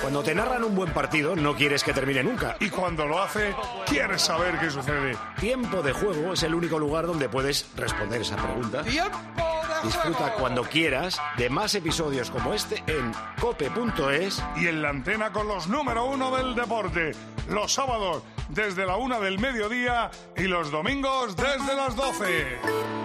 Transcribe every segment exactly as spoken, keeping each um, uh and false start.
Cuando te narran un buen partido, no quieres que termine nunca. Y cuando lo hace, quieres saber qué sucede. Tiempo de Juego es el único lugar donde puedes responder esa pregunta. ¡Tiempo de Disfruta juego! cuando quieras de más episodios como este en cope punto es. Y en la antena con los número uno del deporte. Los sábados desde la una del mediodía y los domingos desde las doce.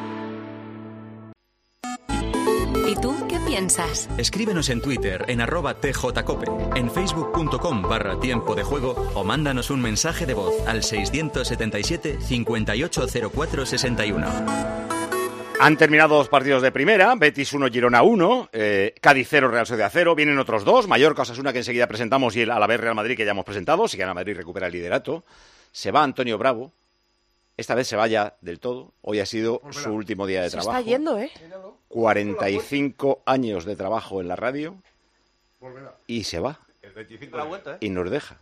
¿Y tú qué piensas? Escríbenos en Twitter en arroba tjcope, en facebook.com barra tiempo de juego o mándanos un mensaje de voz al seiscientos setenta y siete, cincuenta y ocho cero cuatro sesenta y uno. Han terminado dos partidos de primera, Betis uno, Girona uno, eh, Cádiz cero, Real Sociedad cero, vienen otros dos, Mallorca, Osasuna que enseguida presentamos y el Alavés Real Madrid que ya hemos presentado, si gana Madrid recupera el liderato, se va Antonio Bravo, esta vez se va ya del todo, hoy ha sido Volverá. su último día de Se trabajo. está yendo, ¿eh? cuarenta y cinco años de trabajo en la radio Volverá. y se va El veinticinco la vuelta, ¿eh? y nos deja.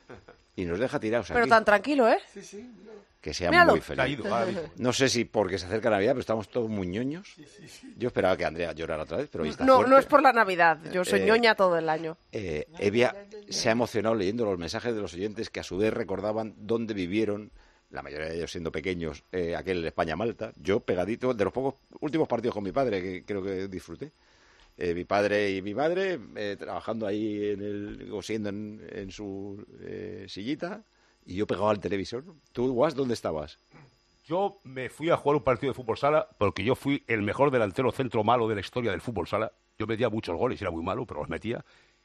Y nos deja tirados Pero aquí. tan tranquilo, ¿eh? Que sea Míralo. muy Se ha feliz. ido, ahora mismo. No sé si porque se acerca Navidad, pero estamos todos muy ñoños. Yo esperaba que Andrea llorara otra vez, pero hoy está No, fuerte. no es por la Navidad. Yo soy Eh, ñoña todo el año. Eh, Evia se ha emocionado leyendo los mensajes de los oyentes que a su vez recordaban dónde vivieron, la mayoría de ellos siendo pequeños, eh, aquel España-Malta. Yo pegadito, de los pocos últimos partidos con mi padre, que creo que disfruté. Eh, mi padre y mi madre eh, trabajando ahí en el, cosiendo en, en su eh, sillita, y yo pegado al televisor. ¿Tú, Guas, dónde estabas? Yo me fui a jugar un partido de fútbol sala porque yo fui el mejor delantero centro malo de la historia del fútbol sala. Yo metía muchos goles, era muy malo, pero los metía.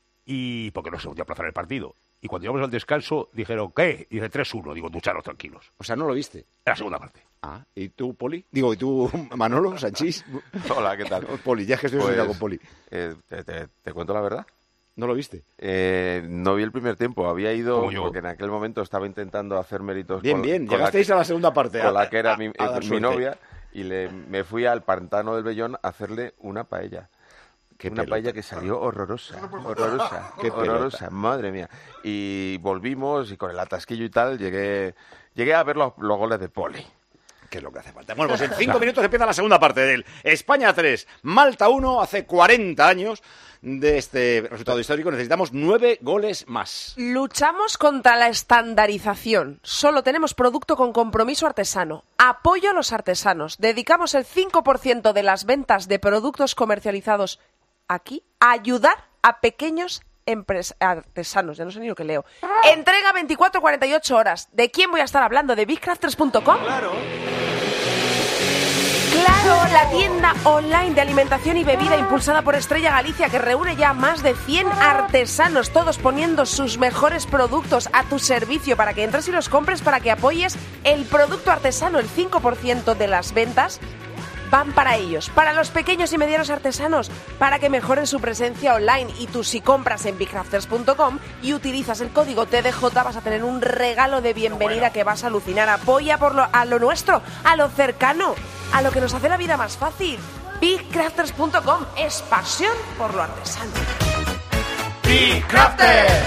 Y porque no se podía aplazar el partido. Y cuando llegamos al descanso, dijeron, ¿qué? Y dije, tres uno. Digo, ducharos tranquilos. O sea, ¿no lo viste? Era la segunda parte. Ah, ¿y tú, Poli? Digo, ¿y tú, Manolo, Sanchís? Hola, ¿qué tal? Poli, ya es que estoy Pues, asociado con Poli. eh, te, te- te cuento la verdad. ¿No lo viste? Eh, no vi el primer tiempo, había ido Como yo. porque en aquel momento estaba intentando hacer méritos Bien, con, bien, con la llegasteis que- a la segunda parte. con a- la que era a- mi, a eh, dar mi suerte. novia y le, me fui al pantano del Bellón a hacerle una paella. Qué una pelota. paella que salió horrorosa, horrorosa, Qué horrorosa, pelota. madre mía. Y volvimos y con el atasquillo y tal llegué, llegué a ver los, los goles de Poli. ¿Qué es lo que hace falta? Bueno, pues en cinco minutos empieza la segunda parte del España tres, Malta uno, hace cuarenta años de este resultado histórico. Necesitamos nueve goles más. Luchamos contra la estandarización. Solo tenemos producto con compromiso artesano. Apoyo a los artesanos. Dedicamos el cinco por ciento de las ventas de productos comercializados aquí a ayudar a pequeños empres- artesanos. Ya no sé ni lo que leo. Entrega veinticuatro a cuarenta y ocho horas. ¿De quién voy a estar hablando? ¿De big crafters punto com? Claro. Claro, la tienda online de alimentación y bebida impulsada por Estrella Galicia, que reúne ya más de cien artesanos, todos poniendo sus mejores productos a tu servicio para que entres y los compres, para que apoyes el producto artesano. El cinco por ciento de las ventas van para ellos, para los pequeños y medianos artesanos, para que mejoren su presencia online. Y tú, si compras en big crafters punto com y utilizas el código T D J, vas a tener un regalo de bienvenida que vas a alucinar. Apoya por lo, a lo nuestro, a lo cercano, a lo que nos hace la vida más fácil. big crafters punto com es pasión por lo artesano. ¡Big Crafter!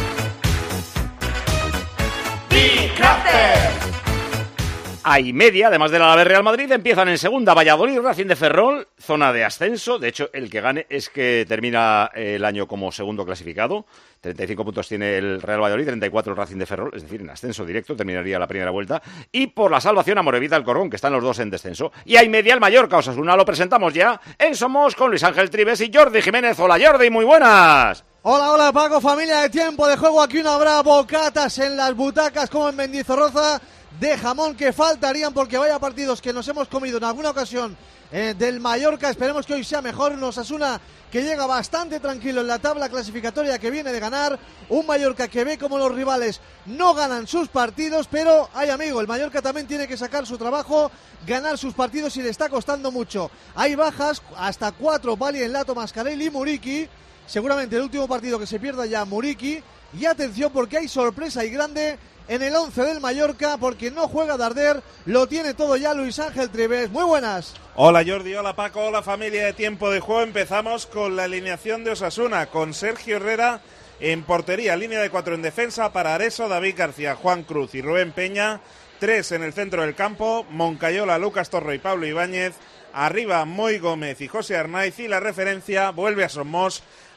¡Big Crafter! A y media, además del Alavés Real Madrid, empiezan en segunda Valladolid, Racing de Ferrol, zona de ascenso. De hecho, el que gane es que termina el año como segundo clasificado. treinta y cinco puntos tiene el Real Valladolid, treinta y cuatro el Racing de Ferrol, es decir, en ascenso directo, terminaría la primera vuelta. Y por la salvación a Morevita Alcorcón, que están los dos en descenso. Y a y media el Mallorca Osasuna, lo presentamos ya en Somos con Luis Ángel Trives y Jordi Jiménez. Hola Jordi, muy buenas. Hola, hola Paco, familia de Tiempo de Juego. Aquí no habrá bocatas en las butacas como en Mendizorroza de jamón, que faltarían, porque vaya partidos que nos hemos comido en alguna ocasión eh, del Mallorca. Esperemos que hoy sea mejor. Un Osasuna que llega bastante tranquilo en la tabla clasificatoria, que viene de ganar. Un Mallorca que ve como los rivales no ganan sus partidos, pero ay amigo, el Mallorca también tiene que sacar su trabajo, ganar sus partidos, y le está costando mucho. Hay bajas, hasta cuatro: Bali, Enlato, Mascarelli y Muriqui. Seguramente el último partido que se pierda ya Muriqui. Y atención, porque hay sorpresa y grande en el once del Mallorca, porque no juega Darder, lo tiene todo ya Luis Ángel Trives. Muy buenas. Hola Jordi, hola Paco, hola familia de Tiempo de Juego. Empezamos con la alineación de Osasuna, con Sergio Herrera en portería, línea de cuatro en defensa para Areso, David García, Juan Cruz y Rubén Peña. Tres en el centro del campo, Moncayola, Lucas Torro y Pablo Ibáñez. Arriba Moy Gómez y José Arnaiz, y la referencia vuelve a Somos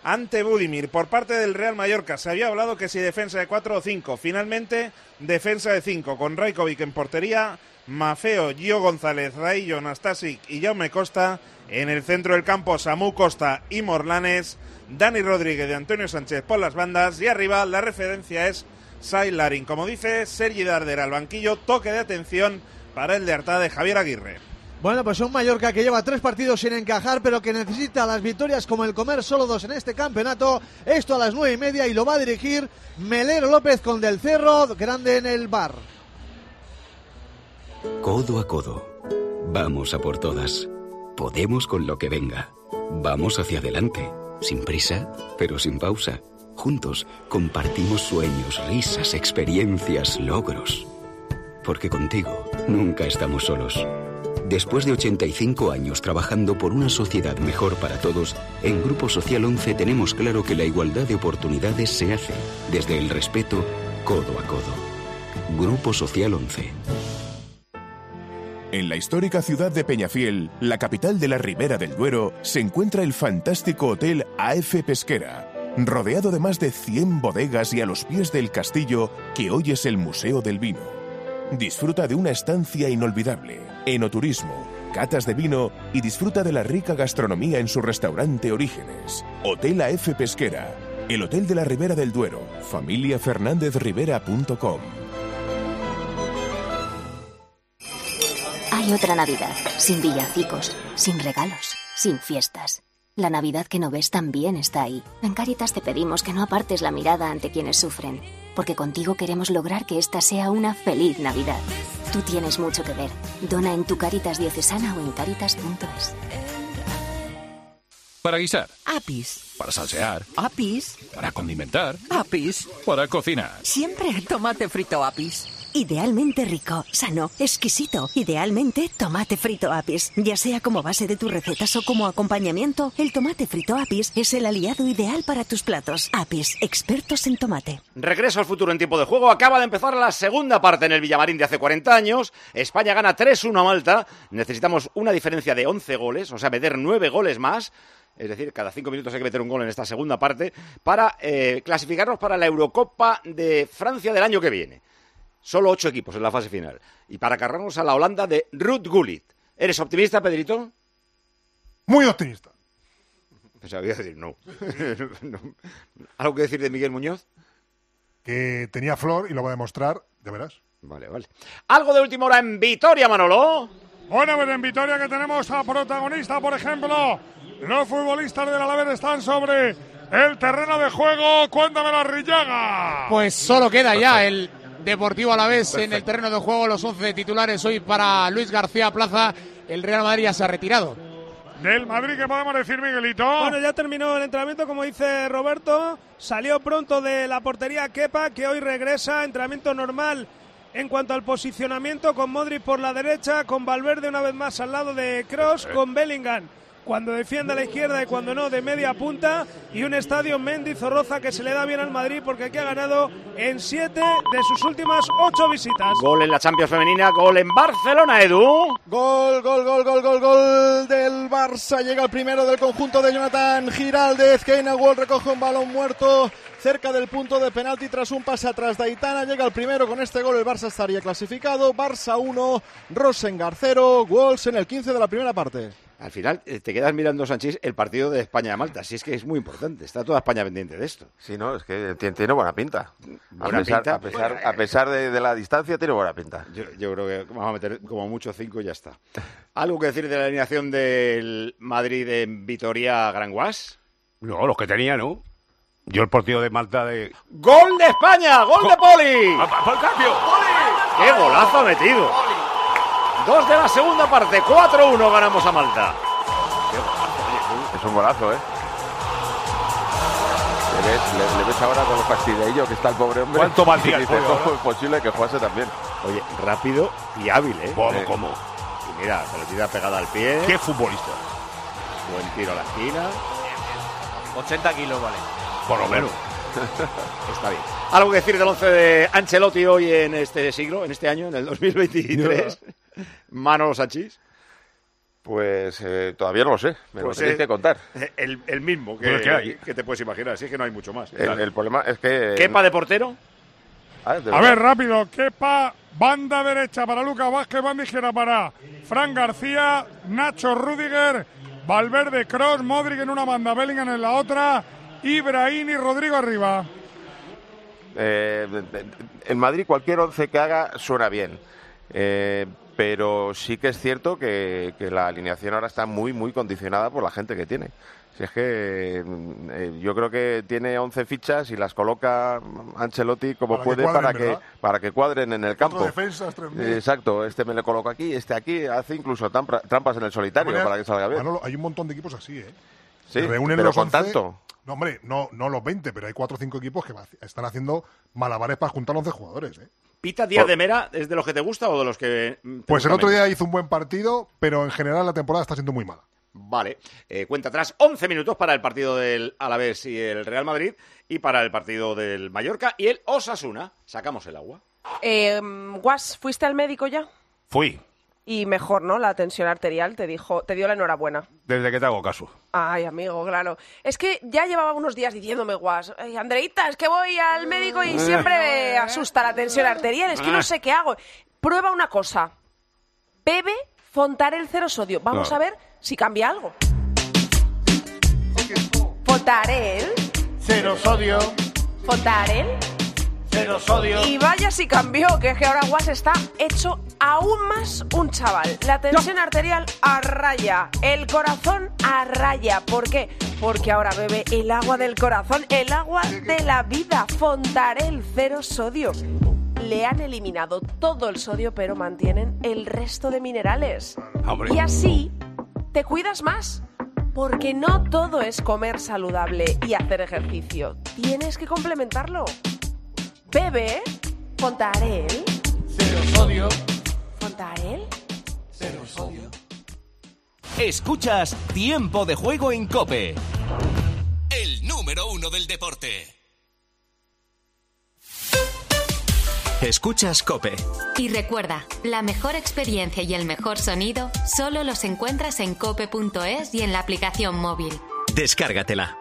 ante Budimir. Por parte del Real Mallorca se había hablado que si defensa de cuatro o cinco, finalmente defensa de cinco, con Rajkovic en portería, Mafeo, Gio González, Raillo, Nastasic y Jaume Costa. En el centro del campo, Samu Costa y Morlanes, Dani Rodríguez y Antonio Sánchez por las bandas, y arriba la referencia es Sai Larin. Como dice Sergi Darder al banquillo, toque de atención para el de Artá de Javier Aguirre. Bueno, pues un Mallorca que lleva tres partidos sin encajar, pero que necesita las victorias como el comer solo dos en este campeonato. Esto a las nueve y media y lo va a dirigir Melero López con Del Cerro, grande en el bar. Codo a codo. Vamos a por todas. Podemos con lo que venga. Vamos hacia adelante. Sin prisa, pero sin pausa. Juntos compartimos sueños, risas, experiencias, logros. Porque contigo nunca estamos solos. Después de ochenta y cinco años trabajando por una sociedad mejor para todos, en Grupo Social once tenemos claro que la igualdad de oportunidades se hace desde el respeto, codo a codo. Grupo Social once. En la histórica ciudad de Peñafiel, la capital de la Ribera del Duero, se encuentra el fantástico Hotel A F Pesquera, rodeado de más de cien bodegas y a los pies del castillo que hoy es el Museo del Vino. Disfruta de una estancia inolvidable, enoturismo, catas de vino y disfruta de la rica gastronomía en su restaurante Orígenes. Hotel A F Pesquera, el Hotel de la Ribera del Duero, familia fernández rivera punto com. Hay otra Navidad, sin villancicos, sin regalos, sin fiestas. La Navidad que no ves también está ahí. En Cáritas te pedimos que no apartes la mirada ante quienes sufren, porque contigo queremos lograr que esta sea una feliz Navidad. Tú tienes mucho que ver. Dona en tu Cáritas diocesana o en cáritas punto es. Para guisar. Apis. Para salsear. Apis. Para condimentar. Apis. Para cocinar. Siempre tomate frito Apis. Idealmente rico, sano, exquisito. Idealmente tomate frito Apis. Ya sea como base de tus recetas o como acompañamiento, el tomate frito Apis es el aliado ideal para tus platos. Apis, expertos en tomate. Regreso al futuro en tiempo de juego. Acaba de empezar la segunda parte en el Villamarín de hace cuarenta años. España gana tres uno a Malta. Necesitamos una diferencia de once goles, o sea, meter nueve goles más. Es decir, cada cinco minutos hay que meter un gol en esta segunda parte para eh, clasificarnos para la Eurocopa de Francia del año que viene. Solo ocho equipos en la fase final. Y para cargarnos a la Holanda de Ruud Gullit. ¿Eres optimista, Pedrito? Muy optimista. Pensaba que iba a decir no. no. ¿Algo que decir de Miguel Muñoz? Que tenía flor y lo va a demostrar, de veras. Vale, vale. ¿Algo de última hora en Vitoria, Manolo? Bueno, pues en Vitoria que tenemos a protagonista, por ejemplo, los futbolistas del Alavés están sobre el terreno de juego. Cuéntame la Rillaga. Pues solo queda ya el Deportivo Alavés en el terreno de juego. Los once titulares hoy para Luis García Plaza. El Real Madrid ya se ha retirado. Del Madrid, ¿qué podemos decir, Miguelito? Bueno, ya terminó el entrenamiento, como dice Roberto. Salió pronto de la portería Kepa, que hoy regresa. Entrenamiento normal en cuanto al posicionamiento, con Modric por la derecha, con Valverde una vez más al lado de Kroos, con Bellingham cuando defiende a la izquierda y cuando no de media punta, y un estadio Mendizorroza que se le da bien al Madrid porque aquí ha ganado en siete de sus últimas ocho visitas. Gol en la Champions femenina, gol en Barcelona, Edu. Gol, gol, gol, gol, gol, gol del Barça. Llega el primero del conjunto de Jonathan Giraldez. Keina Wall recoge un balón muerto cerca del punto de penalti tras un pase atrás de Aitana. Llega el primero, con este gol el Barça estaría clasificado. Barça uno, Rosengar cero, Walls en el quince de la primera parte. Al final te quedas mirando, Sanchís, el partido de España-Malta. Si es que es muy importante. Está toda España pendiente de esto. Sí, no, es que tiene, tiene buena pinta. Buena a pesar, pinta. A pesar, a pesar de, de la distancia, tiene buena pinta. Yo, yo creo que vamos a meter como mucho cinco y ya está. ¿Algo que decir de la alineación del Madrid en Vitoria-Granguas? No, los que tenía, ¿no? Yo el partido de Malta de... ¡Gol de España! ¡Gol ¡Gol! de Poli! ¡Al cambio! ¡Poli! ¡Qué golazo ha metido! Poli. Dos de la segunda parte, cuatro uno ganamos a Malta. Es un golazo, ¿eh? Le ves, le, le ves ahora con el fastidiillo que está el pobre hombre. ¿Cuánto valdría el pollo? ¿Cómo es posible que jugase también? Oye, rápido y hábil, ¿eh? ¿Cómo, eh, cómo? Y mira, pelotita pegada al pie. ¿Qué futbolista? Buen tiro a la esquina. ochenta kilos, vale. Por lo menos. Está bien. ¿Algo que decir del once de Ancelotti hoy en este siglo, en este año, en el dos mil veintitrés? Manolo Sanchís. Pues eh, todavía no lo sé, me Pues lo tenéis es- que contar. El, el mismo que, Pues que hay. que te puedes imaginar, así que no hay mucho más. El, el problema es que... ¿Kepa de portero? Ah, de A verdad. ver, rápido. Kepa, banda derecha para Lucas Vázquez, banda izquierda para Fran García, Nacho Rüdiger, Valverde, Kroos, Modric en una banda, Bellingham en la otra, Ibrahim y Rodrigo arriba. Eh, de- de- en Madrid cualquier once que haga suena bien. Eh, pero sí que es cierto que, que la alineación ahora está muy, muy condicionada por la gente que tiene. Si es que mm, eh, yo creo que tiene once fichas y las coloca Ancelotti como Para que puede cuadren, para que ¿verdad? para que cuadren en el campo. Cuatro defensas, tres medios. Eh, Exacto, este me le coloco aquí, este aquí, hace incluso tampra- trampas en el solitario De todas para que salga bien. Manolo, hay un montón de equipos así, ¿eh? Sí, Se reúnen pero los con once. tanto. No, hombre, no, no los veinte, pero hay cuatro o cinco equipos que va- están haciendo malabares para juntar once jugadores, ¿eh? ¿Pita Díaz Por- de Mera es de los que te gusta o de los que mm, te Pues el gusta otro menos? día hizo un buen partido, pero en general la temporada está siendo muy mala. Vale, eh, cuenta atrás once minutos para el partido del Alavés y el Real Madrid y para el partido del Mallorca y el Osasuna. Sacamos el agua. Eh, Guas, ¿fuiste al médico ya? Fui, Y mejor, ¿no? La tensión arterial te dijo, te dio la enhorabuena. desde que te hago caso. Ay, amigo, claro. Es que ya llevaba unos días diciéndome, Guas, "Ay, Andreita, es que voy al médico y siempre me asusta la tensión arterial, es que no sé qué hago. Prueba una cosa. Bebe Fontarel cero sodio. Vamos Claro. a ver si cambia algo. Fontarel. Cero sodio. Fontarel. Cero sodio. Y vaya si cambió, que es que ahora Guas está hecho aún más un chaval. La tensión arterial a raya, el corazón a raya. ¿Por qué? Porque ahora bebe el agua del corazón, el agua de la vida. Fontarel cero sodio. Le han eliminado todo el sodio, pero mantienen el resto de minerales. Hombre. Y así te cuidas más. Porque no todo es comer saludable y hacer ejercicio. Tienes que complementarlo. Bebe Fontarel. Cero sodio. Fontarel. Cero sodio. Escuchas Tiempo de Juego en COPE. El número uno del deporte. Escuchas COPE. Y recuerda, la mejor experiencia y el mejor sonido solo los encuentras en cope punto es y en la aplicación móvil. Descárgatela.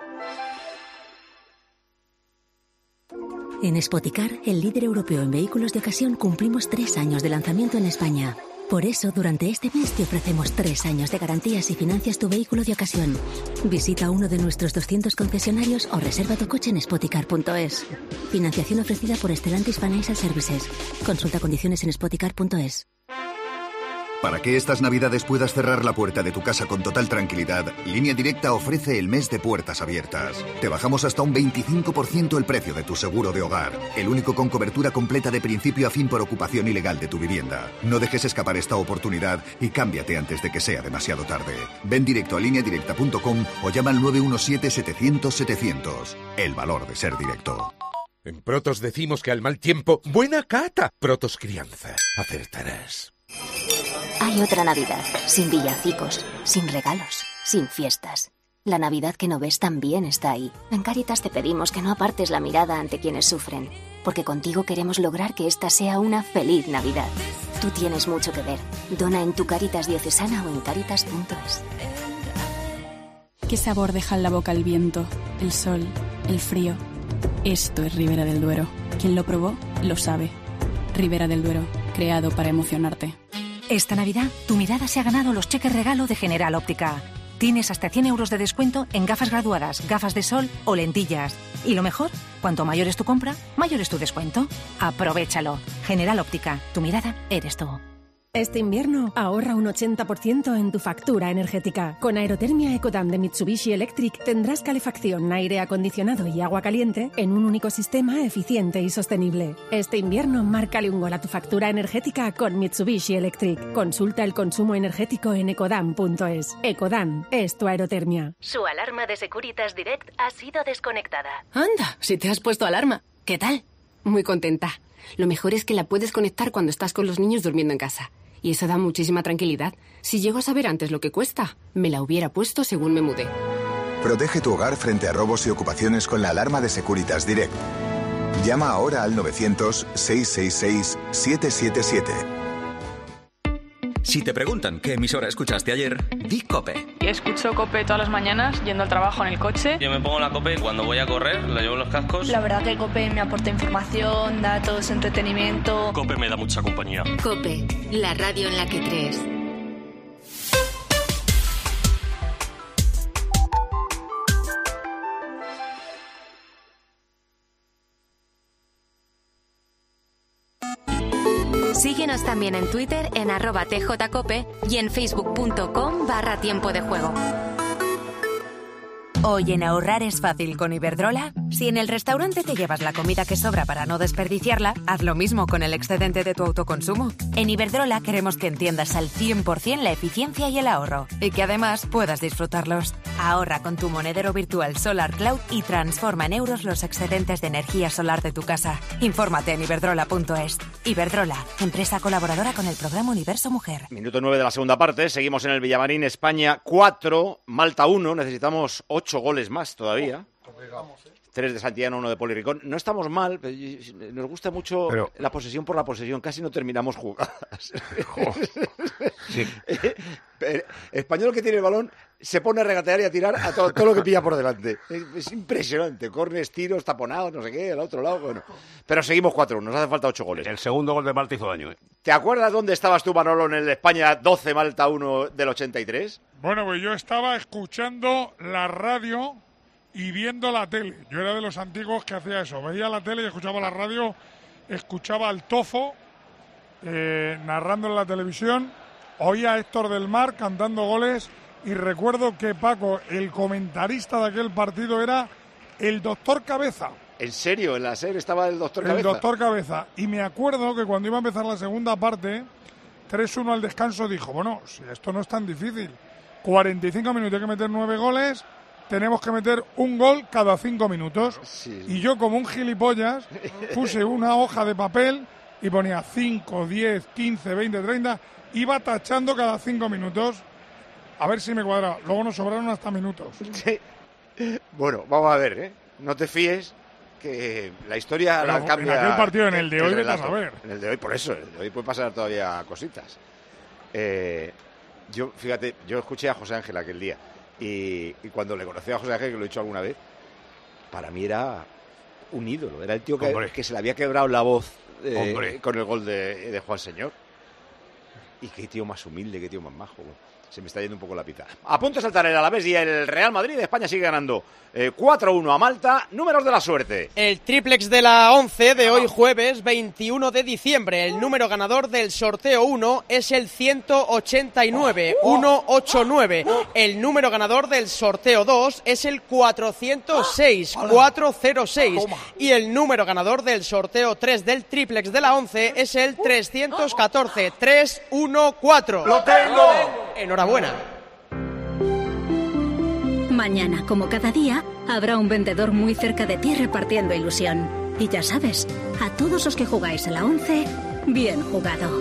En Spoticar, el líder europeo en vehículos de ocasión, cumplimos tres años de lanzamiento en España. Por eso, durante este mes te ofrecemos tres años de garantías si financias tu vehículo de ocasión. Visita uno de nuestros doscientos concesionarios o reserva tu coche en spoticar punto es. Financiación ofrecida por Stellantis Financial Services. Consulta condiciones en spoticar punto es. Para que estas Navidades puedas cerrar la puerta de tu casa con total tranquilidad, Línea Directa ofrece el mes de puertas abiertas. Te bajamos hasta un veinticinco por ciento el precio de tu seguro de hogar, el único con cobertura completa de principio a fin por ocupación ilegal de tu vivienda. No dejes escapar esta oportunidad y cámbiate antes de que sea demasiado tarde. Ven directo a línea directa punto com o llama al nueve uno siete, setecientos, setecientos. El valor de ser directo. En Protos decimos que al mal tiempo, buena cata. Protos Crianza, acertarás. Hay otra Navidad, sin villancicos, sin regalos, sin fiestas. La Navidad que no ves también está ahí. En Cáritas te pedimos que no apartes la mirada ante quienes sufren, porque contigo queremos lograr que esta sea una feliz Navidad. Tú tienes mucho que ver. Dona en tu Cáritas diocesana o en cáritas punto es. ¿Qué sabor deja en la boca el viento, el sol, el frío? Esto es Ribera del Duero. Quien lo probó, lo sabe. Ribera del Duero, creado para emocionarte. Esta Navidad, tu mirada se ha ganado los cheques regalo de General Óptica. Tienes hasta cien euros de descuento en gafas graduadas, gafas de sol o lentillas. Y lo mejor, cuanto mayor es tu compra, mayor es tu descuento. Aprovéchalo. General Óptica, tu mirada eres tú. Este invierno ahorra un ochenta por ciento en tu factura energética. Con Aerotermia Ecodan de Mitsubishi Electric tendrás calefacción, aire acondicionado y agua caliente en un único sistema eficiente y sostenible. Este invierno márcale un gol a tu factura energética con Mitsubishi Electric. Consulta el consumo energético en ecodan punto es. Ecodan es tu aerotermia. Su alarma de Securitas Direct ha sido desconectada. Anda, si te has puesto alarma. ¿Qué tal? Muy contenta. Lo mejor es que la puedes conectar cuando estás con los niños durmiendo en casa. Y eso da muchísima tranquilidad. Si llego a saber antes lo que cuesta, me la hubiera puesto según me mudé. Protege tu hogar frente a robos y ocupaciones con la alarma de Securitas Direct. Llama ahora al novecientos, seiscientos sesenta y seis, setecientos setenta y siete. Si te preguntan qué emisora escuchaste ayer, di COPE. Escucho COPE todas las mañanas yendo al trabajo en el coche. Yo me pongo la COPE cuando voy a correr, la llevo en los cascos. La verdad que COPE me aporta información, datos, entretenimiento. COPE me da mucha compañía. COPE, la radio en la que crees. Síguenos también en Twitter en arroba tjcope y en facebook.com barra tiempo de juego. Hoy en ahorrar es fácil con Iberdrola. Si en el restaurante te llevas la comida que sobra para no desperdiciarla, haz lo mismo con el excedente de tu autoconsumo. En Iberdrola queremos que entiendas al cien por ciento la eficiencia y el ahorro, y que además puedas disfrutarlos. Ahorra con tu monedero virtual Solar Cloud y transforma en euros los excedentes de energía solar de tu casa. Infórmate en iberdrola punto es. Iberdrola, empresa colaboradora con el programa Universo Mujer. Minuto nueve de la segunda parte, seguimos en el Villamarín, España cuatro, Malta uno, necesitamos ocho goles más todavía. Tres de Santillana, uno de Poli Ricón. No estamos mal, pero nos gusta mucho pero... la posesión por la posesión. Casi no terminamos jugadas. Sí. Español que tiene el balón se pone a regatear y a tirar a todo, todo lo que pilla por delante. Es, es impresionante. Cornes, tiros, taponados, no sé qué, al otro lado. Bueno, pero seguimos cuatro uno, nos hace falta ocho goles. El segundo gol de Malta hizo daño, ¿eh? ¿Te acuerdas dónde estabas tú, Manolo, en el España doce, Malta uno del ochenta y tres? Bueno, pues yo estaba escuchando la radio y viendo la tele. Yo era de los antiguos que hacía eso. Veía la tele y escuchaba la radio, escuchaba al Tofo eh, narrando en la televisión, oía a Héctor del Mar cantando goles y recuerdo que Paco, el comentarista de aquel partido, era el doctor Cabeza. ¿En serio? ¿En la serie estaba el doctor Cabeza? El doctor Cabeza. Y me acuerdo que cuando iba a empezar la segunda parte, tres uno al descanso, dijo, bueno, si esto no es tan difícil, cuarenta y cinco minutos, hay que meter nueve goles, tenemos que meter un gol cada cinco minutos. Sí. Y yo, como un gilipollas, puse una hoja de papel y ponía cinco, diez, quince, veinte, treinta, iba tachando cada cinco minutos, a ver si me cuadra. Luego nos sobraron hasta minutos. Sí. Bueno, vamos a ver, ¿eh? No te fíes, que la historia pero la cambia. En aquel partido, en el de hoy, vete a saber. En el de hoy, por eso, en el de hoy puede pasar todavía cositas. Eh, yo, fíjate, yo escuché a José Ángel aquel día. Y, y cuando le conocí a José Ángel, que lo he dicho alguna vez, para mí era un ídolo. Era el tío que, que se le había quebrado la voz eh, con el gol de, de Juan Señor. Y qué tío más humilde, qué tío más majo. Se me está yendo un poco la pita. A punto de saltar el Alavés y el Real Madrid. España sigue ganando eh, cuatro uno a Malta. Números de la suerte. El triplex de la once de hoy jueves veintiuno de diciembre. El número ganador del sorteo uno es el ciento ochenta y nueve, ciento ochenta y nueve. El número ganador del sorteo dos es el cuatrocientos seis, cuatrocientos seis. Y el número ganador del sorteo tres del triplex de la once es el trescientos catorce, trescientos catorce. ¡Lo tengo! Enhorabuena. Mañana, como cada día, habrá un vendedor muy cerca de ti repartiendo ilusión. Y ya sabes, a todos los que jugáis a la once, bien jugado.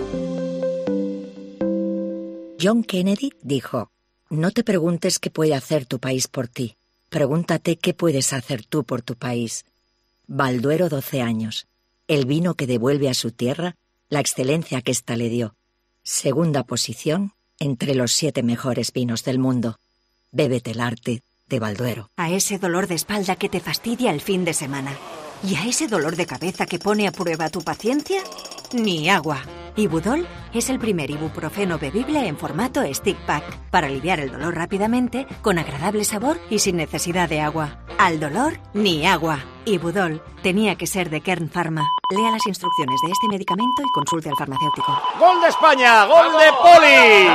John Kennedy dijo, no te preguntes qué puede hacer tu país por ti. Pregúntate qué puedes hacer tú por tu país. Balduero, doce años. El vino que devuelve a su tierra la excelencia que ésta le dio. Segunda posición entre los siete mejores vinos del mundo. Bébete el arte de Balduero. A ese dolor de espalda que te fastidia el fin de semana. ¿Y a ese dolor de cabeza que pone a prueba tu paciencia? Ni agua. Ibudol es el primer ibuprofeno bebible en formato stick pack para aliviar el dolor rápidamente, con agradable sabor y sin necesidad de agua. Al dolor, ni agua. Ibudol tenía que ser de Kern Pharma. Lea las instrucciones de este medicamento y consulte al farmacéutico. ¡Gol de España! ¡Gol de Poli!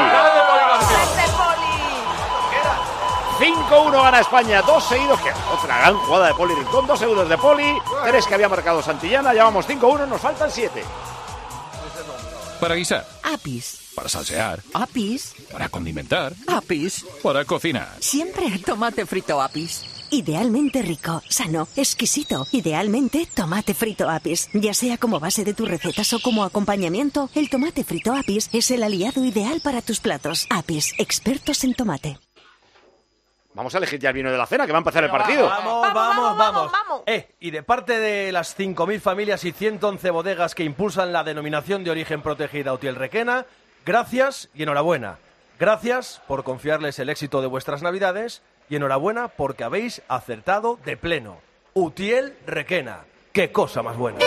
cinco uno gana España, dos seguidos, que otra gran jugada de Poli Rincón, dos segundos de Poli, tres que había marcado Santillana, llevamos cinco uno, nos faltan siete. Para guisar. Apis. Para salsear. Apis. Para condimentar. Apis. Para cocinar. Siempre tomate frito Apis. Idealmente rico, sano, exquisito. Idealmente tomate frito Apis. Ya sea como base de tus recetas o como acompañamiento, el tomate frito Apis es el aliado ideal para tus platos. Apis, expertos en tomate. Vamos a elegir ya el vino de la cena, que va a empezar el partido. Vamos, vamos, vamos, vamos. vamos. Eh, y de parte de las cinco mil familias y ciento once bodegas que impulsan la denominación de origen protegida Utiel Requena, Gracias y enhorabuena. Gracias por confiarles el éxito de vuestras Navidades y enhorabuena porque habéis acertado de pleno. Utiel Requena. ¡Qué cosa más buena!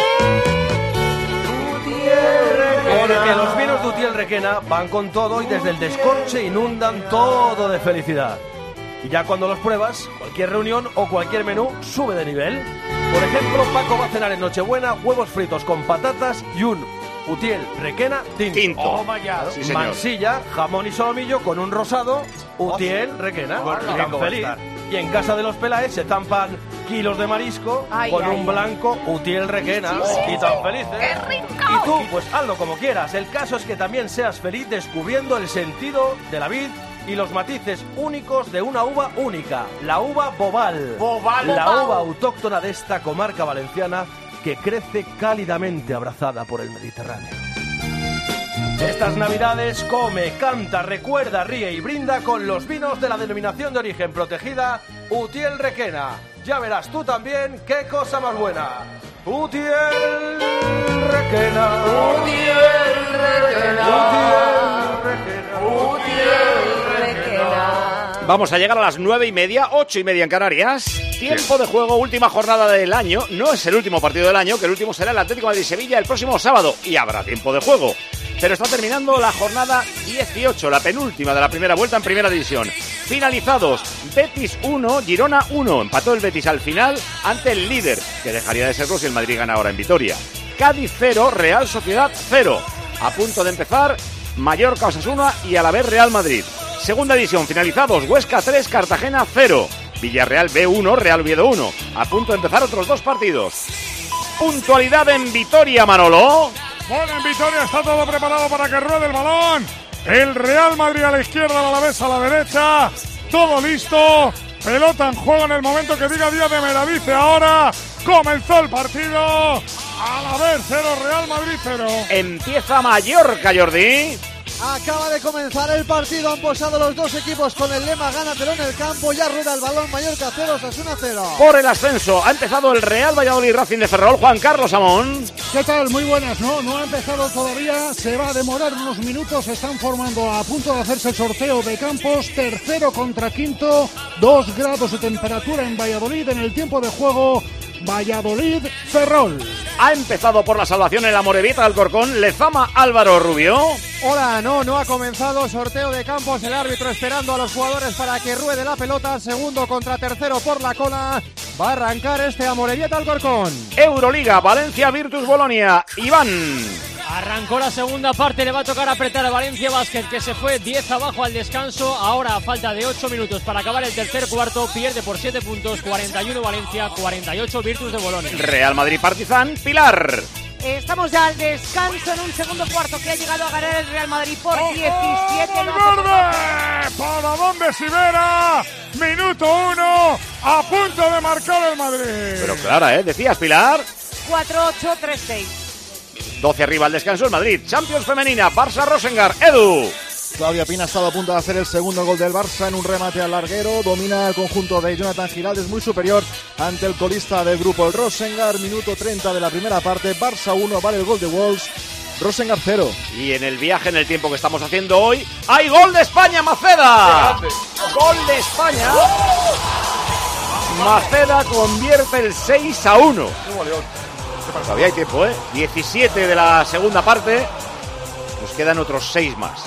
Porque los vinos de Utiel Requena van con todo y desde el descorche inundan todo de felicidad. Y ya cuando los pruebas, cualquier reunión o cualquier menú sube de nivel. Por ejemplo, Paco va a cenar en Nochebuena huevos fritos con patatas y un Utiel Requena tinto. Tinto. Oh, vaya. Sí, señor. Mansilla, jamón y solomillo con un rosado Utiel Requena. Qué rico Tan va a feliz. estar. Y en casa de los Peláez se zampan kilos de marisco Ay, con ay, un blanco Utiel Requena. Sí, sí, y sí. tan felices. ¡Qué rico! Y tú, pues hazlo como quieras. El caso es que también seas feliz descubriendo el sentido de la vid y los matices únicos de una uva única, la uva Bobal. Bobal. La Bobal. uva autóctona de esta comarca valenciana que crece cálidamente abrazada por el Mediterráneo. Estas Navidades come, canta, recuerda, ríe y brinda con los vinos de la denominación de origen protegida Utiel Requena. Ya verás tú también qué cosa más buena. Utiel Requena. Utiel Requena. Utiel Requena. Vamos a llegar a las nueve y media, ocho y media en Canarias. Tiempo de juego, última jornada del año. No es el último partido del año, que el último será el Atlético de Madrid-Sevilla el próximo sábado. Y habrá tiempo de juego. Pero está terminando la jornada dieciocho, la penúltima de la primera vuelta en Primera División. Finalizados, Betis uno, Girona uno. Empató el Betis al final ante el líder, que dejaría de serlo si el Madrid gana ahora en Vitoria. Cádiz cero, Real Sociedad cero. A punto de empezar, Mallorca Osasuna y Alavés Real Madrid. Segunda división, finalizados, Huesca tres, Cartagena cero. Villarreal B uno, Real Oviedo uno. A punto de empezar otros dos partidos. Puntualidad en Vitoria, Manolo. Bueno, en Vitoria está todo preparado para que ruede el balón. El Real Madrid a la izquierda, el Alavés a la derecha. Todo listo. Pelota en juego en el momento que diga Díaz de Mera. Dice ahora, comenzó el partido. Alavés cero, Real Madrid cero. Empieza Mallorca, Jordi. Acaba de comenzar el partido, han posado los dos equipos con el lema gánatelo en el campo, ya rueda el balón, Mallorca cero, Osasuna cero. Por el ascenso ha empezado el Real Valladolid Racing de Ferrol, Juan Carlos Amón. ¿Qué tal? Muy buenas, no, no ha empezado todavía, se va a demorar unos minutos, se están formando a punto de hacerse el sorteo de campos, tercero contra quinto, dos grados de temperatura en Valladolid, en el tiempo de juego, Valladolid-Ferrol. Ha empezado por la salvación en la Morevieta del Alcorcón, Lezama Álvaro Rubio. Hola, no, no ha comenzado sorteo de campos, el árbitro esperando a los jugadores para que ruede la pelota, segundo contra tercero por la cola, va a arrancar este Amorebieta Alcorcón. Euroliga, Valencia Virtus Bolonia, Iván. Arrancó la segunda parte, le va a tocar apretar a Valencia Basket, que se fue diez abajo al descanso. Ahora, a falta de ocho minutos para acabar el tercer cuarto, pierde por siete puntos, cuarenta y uno Valencia, cuarenta y ocho Virtus de Bolonia. Real Madrid Partizan, Pilar. Estamos ya al descanso en un segundo cuarto que ha llegado a ganar el Real Madrid por diecisiete. ¡Valverde! ¿Para dónde Sivera? Minuto uno, a punto de marcar el Madrid. Pero clara, ¿eh? Decías, Pilar. cuatro ocho tres seis. doce arriba al descanso el Madrid. Champions femenina, Barça Rosengar, Edu. Claudia Pina ha estado a punto de hacer el segundo gol del Barça en un remate al larguero. Domina el conjunto de Jonathan Giraldes, muy superior ante el colista del grupo, el Rosengar. Minuto treinta de la primera parte. Barça uno, vale el gol de Wolves. Rosengar cero. Y en el viaje, en el tiempo que estamos haciendo hoy, ¡hay gol de España, Maceda! ¡Gol de España! Maceda convierte el seis a uno. Todavía hay tiempo, ¿eh? diecisiete de la segunda parte. Nos quedan otros seis más.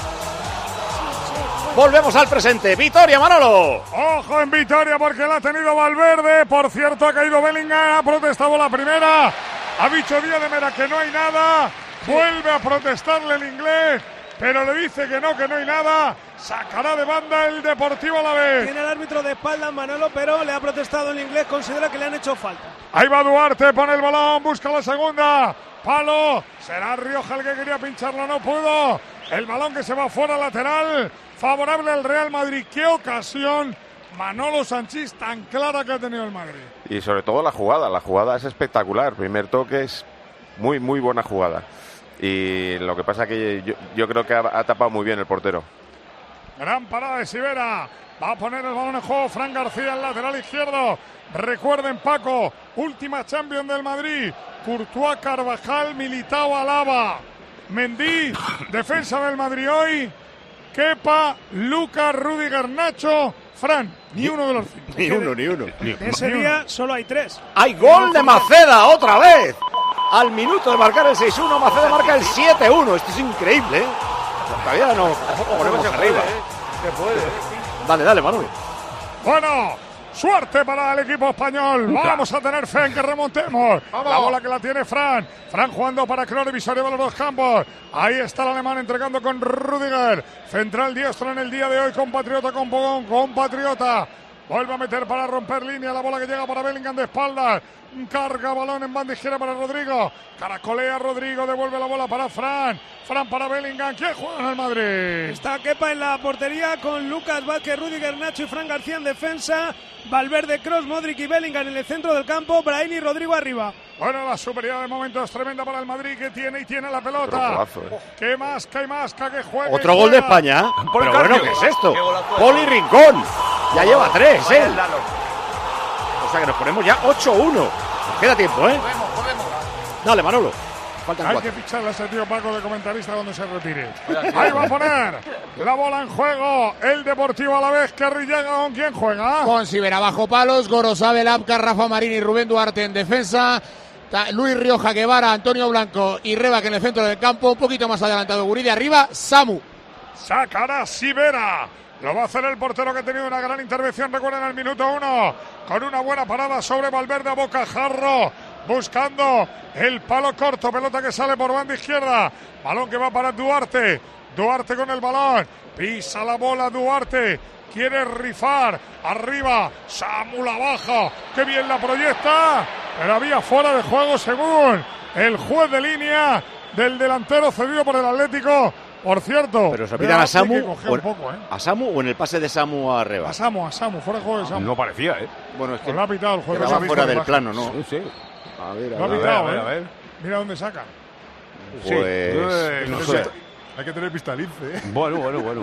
Volvemos al presente. Vitoria, Manolo. Ojo en Vitoria porque la ha tenido Valverde. Por cierto, ha caído Bellingham. Ha protestado la primera. Ha dicho Díaz de Mera que no hay nada. Vuelve a protestarle el inglés, pero le dice que no, que no hay nada. Sacará de banda el Deportivo Alavés. Tiene el árbitro de espaldas, Manolo, pero le ha protestado el inglés. Considera que le han hecho falta. Ahí va Duarte, pone el balón, busca la segunda. Palo, será Rioja el que quería pincharlo, no pudo. El balón que se va fuera, lateral, favorable al Real Madrid. Qué ocasión, Manolo Sanchís, tan clara que ha tenido el Madrid. Y sobre todo la jugada, la jugada es espectacular. Primer toque es muy, muy buena jugada. Y lo que pasa es que yo, yo creo que ha, ha tapado muy bien el portero. Gran parada de Sivera. Va a poner el balón en juego Fran García, el lateral izquierdo. Recuerden, Paco, última Champions del Madrid. Courtois, Carvajal, Militao, Alaba. Mendy, defensa del Madrid hoy. Kepa, Lucas, Rüdiger, Nacho, Fran. Ni uno de los cinco. Ni uno, ni uno. En ese día solo hay tres. ¡Hay gol de Maceda otra vez! Al minuto de marcar el seis uno, Maceda marca el siete uno. Esto es increíble, ¿eh? Todavía no. Ponemos arriba. Se puede. Dale, dale, Manuel. Bueno, suerte para el equipo español. Vamos a tener fe en que remontemos. Vamos. La bola que la tiene Fran. Fran jugando para Kroos, visorio de los dos campos. Ahí está el alemán entregando con Rüdiger. Central diestro en el día de hoy. Compatriota con Pogón. Compatriota. Vuelve a meter para romper línea. La bola que llega para Bellingham de espaldas. Carga balón en banda izquierda para Rodrigo. Caracolea Rodrigo. Devuelve la bola para Fran. Fran para Bellingham. ¿Quién juega en el Madrid? Está Kepa en la portería con Lucas Vázquez, Rüdiger, Nacho y Fran García en defensa. Valverde, Kroos, Modric y Bellingham en el centro del campo. Brahim y Rodrigo arriba. Bueno, la superioridad de momento es tremenda para el Madrid, que tiene y tiene la pelota. Golazo, eh. ¿Qué más, qué más, que juegue? Otro gol de España. ¿eh? Pero bueno, ¿qué es esto? Poli Rincón. Ya lleva tres, ¿eh? O sea que nos ponemos ya ocho uno. Nos queda tiempo, ¿eh? Dale, Manolo. Faltan Hay cuatro. que ficharle a ese tío Paco de comentarista cuando se retire. Ahí va a poner la bola en juego el Deportivo Alavés, que llega con quién juega. Con Sibera bajo palos, Gorosabel, Abka, Rafa Marín y Rubén Duarte en defensa. Luis Rioja, Guevara, Antonio Blanco y Reba que en el centro del campo. Un poquito más adelantado Guridi, arriba Samu. Sacará Sibera. Lo va a hacer el portero, que ha tenido una gran intervención, recuerden, al minuto uno, con una buena parada sobre Valverde a bocajarro, buscando el palo corto, pelota que sale por banda izquierda, balón que va para Duarte, Duarte con el balón, pisa la bola Duarte, quiere rifar, arriba, Samu la baja, que bien la proyecta, pero había fuera de juego según el juez de línea del delantero cedido por el Atlético. Por cierto, pero se pitan a Samu, o, un poco, ¿eh? a Samu o en el pase de Samu a Reba. A Samu, a Samu, fuera de juego de Samu. No parecía, ¿eh? Bueno, es que pues lo ha pitado el juez. Quedaba fuera del plano, ¿no? Sí, sí. A ver, a lo ha ver, pitado, a ver, ¿eh? a ver. Mira dónde saca. Pues, sí. no Hay sé. que- Hay que tener pistalice, ¿eh? Bueno, bueno, bueno.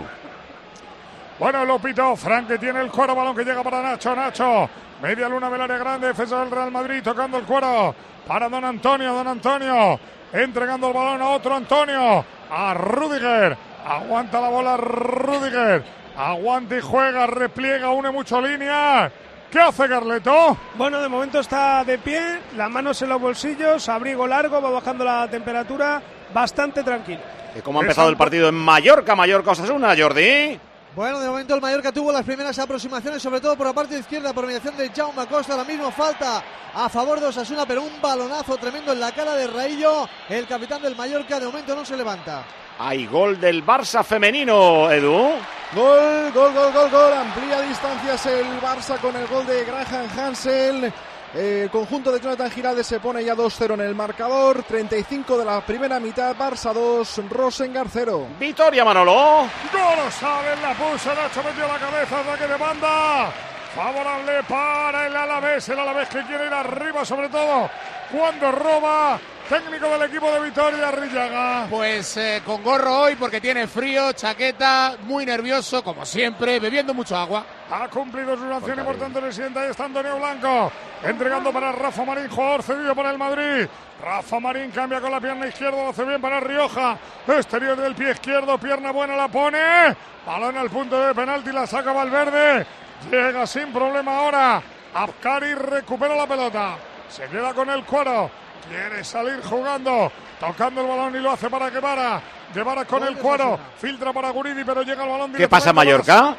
Bueno, lo pitó Fran, que tiene el cuero, balón que llega para Nacho, Nacho. Media luna del área grande, defensa del Real Madrid, tocando el cuero para Don Antonio, Don Antonio. Entregando el balón a otro Antonio, a Rüdiger. Aguanta la bola Rüdiger. Aguanta y juega, repliega, une mucho líneas. ¿Qué hace Carleto? Bueno, de momento está de pie, las manos en los bolsillos, abrigo largo, va bajando la temperatura, bastante tranquilo. ¿Cómo ha empezado el partido en Mallorca? Mallorca Osasuna, Jordi. Bueno, de momento el Mallorca tuvo las primeras aproximaciones, sobre todo por la parte izquierda, por mediación de Jaume Acosta. Ahora mismo falta a favor de Osasuna, pero un balonazo tremendo en la cara de Raillo. El capitán del Mallorca de momento no se levanta. Hay gol del Barça femenino, Edu. Gol, gol, gol, gol, gol. Amplía distancias el Barça con el gol de Graham Hansel. El conjunto de Jonathan Giraldes se pone ya dos cero en el marcador. treinta y cinco de la primera mitad. Barça dos, Rosengar cero. Vitoria, Manolo. Gorosabel la puso, Nacho metió la cabeza, ataque de banda. Favorable para el Alavés. El Alavés que quiere ir arriba, sobre todo cuando roba. Técnico del equipo de Vitoria, Arrillaga. Pues eh, con gorro hoy porque tiene frío, chaqueta, muy nervioso, como siempre, bebiendo mucho agua. Ha cumplido su sanción importante el presidente. Ahí está Antonio Blanco, entregando para Rafa Marín, jugador cedido por el Madrid. Rafa Marín cambia con la pierna izquierda, lo hace bien para Rioja. Exterior del pie izquierdo, pierna buena la pone. Balón al punto de penalti, la saca Valverde. Llega sin problema ahora. Abkari recupera la pelota. Se queda con el cuero. Quiere salir jugando, tocando el balón y lo hace para Guevara. Guevara con el cuero, filtra para Guridi, pero llega el balón. ¿Qué pasa, Mallorca?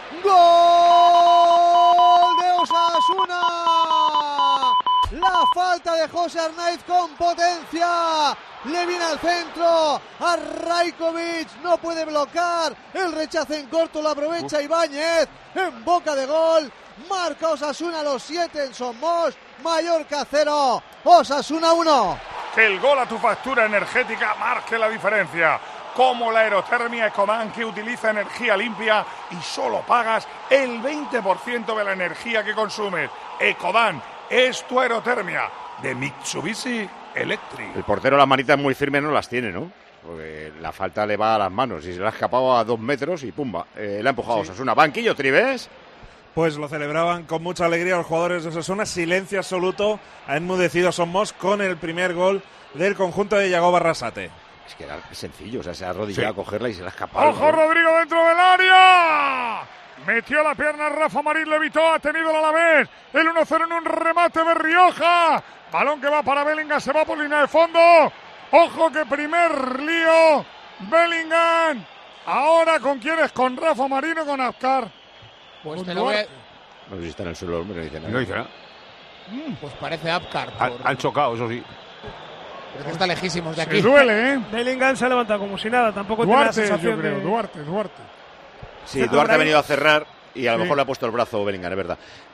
¡Gol de Osasuna! La falta de José Arnaiz con potencia. Le viene al centro a Rajkovic, no puede bloquear. El rechazo en corto lo aprovecha Ibáñez. En boca de gol, marca Osasuna los siete en Somos. Mallorca cero, Osasuna uno. Que el gol a tu factura energética marque la diferencia. Como la aerotermia Ecodan, que utiliza energía limpia y solo pagas el veinte por ciento de la energía que consumes. Ecodan es tu aerotermia de Mitsubishi Electric. El portero las manitas muy firmes no las tiene, ¿no? Porque la falta le va a las manos y se le ha escapado a dos metros y pumba. Eh, le ha empujado a Osasuna. Banquillo, Tribes. Pues lo celebraban con mucha alegría los jugadores de Osasuna. Silencio absoluto. Ha enmudecido Somos con el primer gol del conjunto de Yago Barrasate. Es que era sencillo, o sea, se ha arrodillado Sí. a cogerla y se la ha escapado. ¡Ojo, Rodrigo dentro del área! Metió la pierna Rafa Marín, le evitó, ha tenido el Alavés. El uno cero en un remate de Rioja. Balón que va para Bellingham, se va por línea de fondo. Ojo que primer lío. Bellingham. Ahora, ¿con quién es? ¿Con Rafa Marín o con Azcar? Pues Con te lo voy a- Duarte. No sé si está en el suelo, hombre, no dice nada. No dice nada. Pues parece Apcar. Han, han chocado, eso sí. Pero que está lejísimos de Se aquí. duele, ¿eh? Bellingham se ha levantado como si nada, tampoco tiene la Duarte, yo sensación creo. de... Duarte, Duarte. Sí, Duarte ha venido a cerrar y a lo Sí. mejor le ha puesto el brazo Bellingham, es verdad.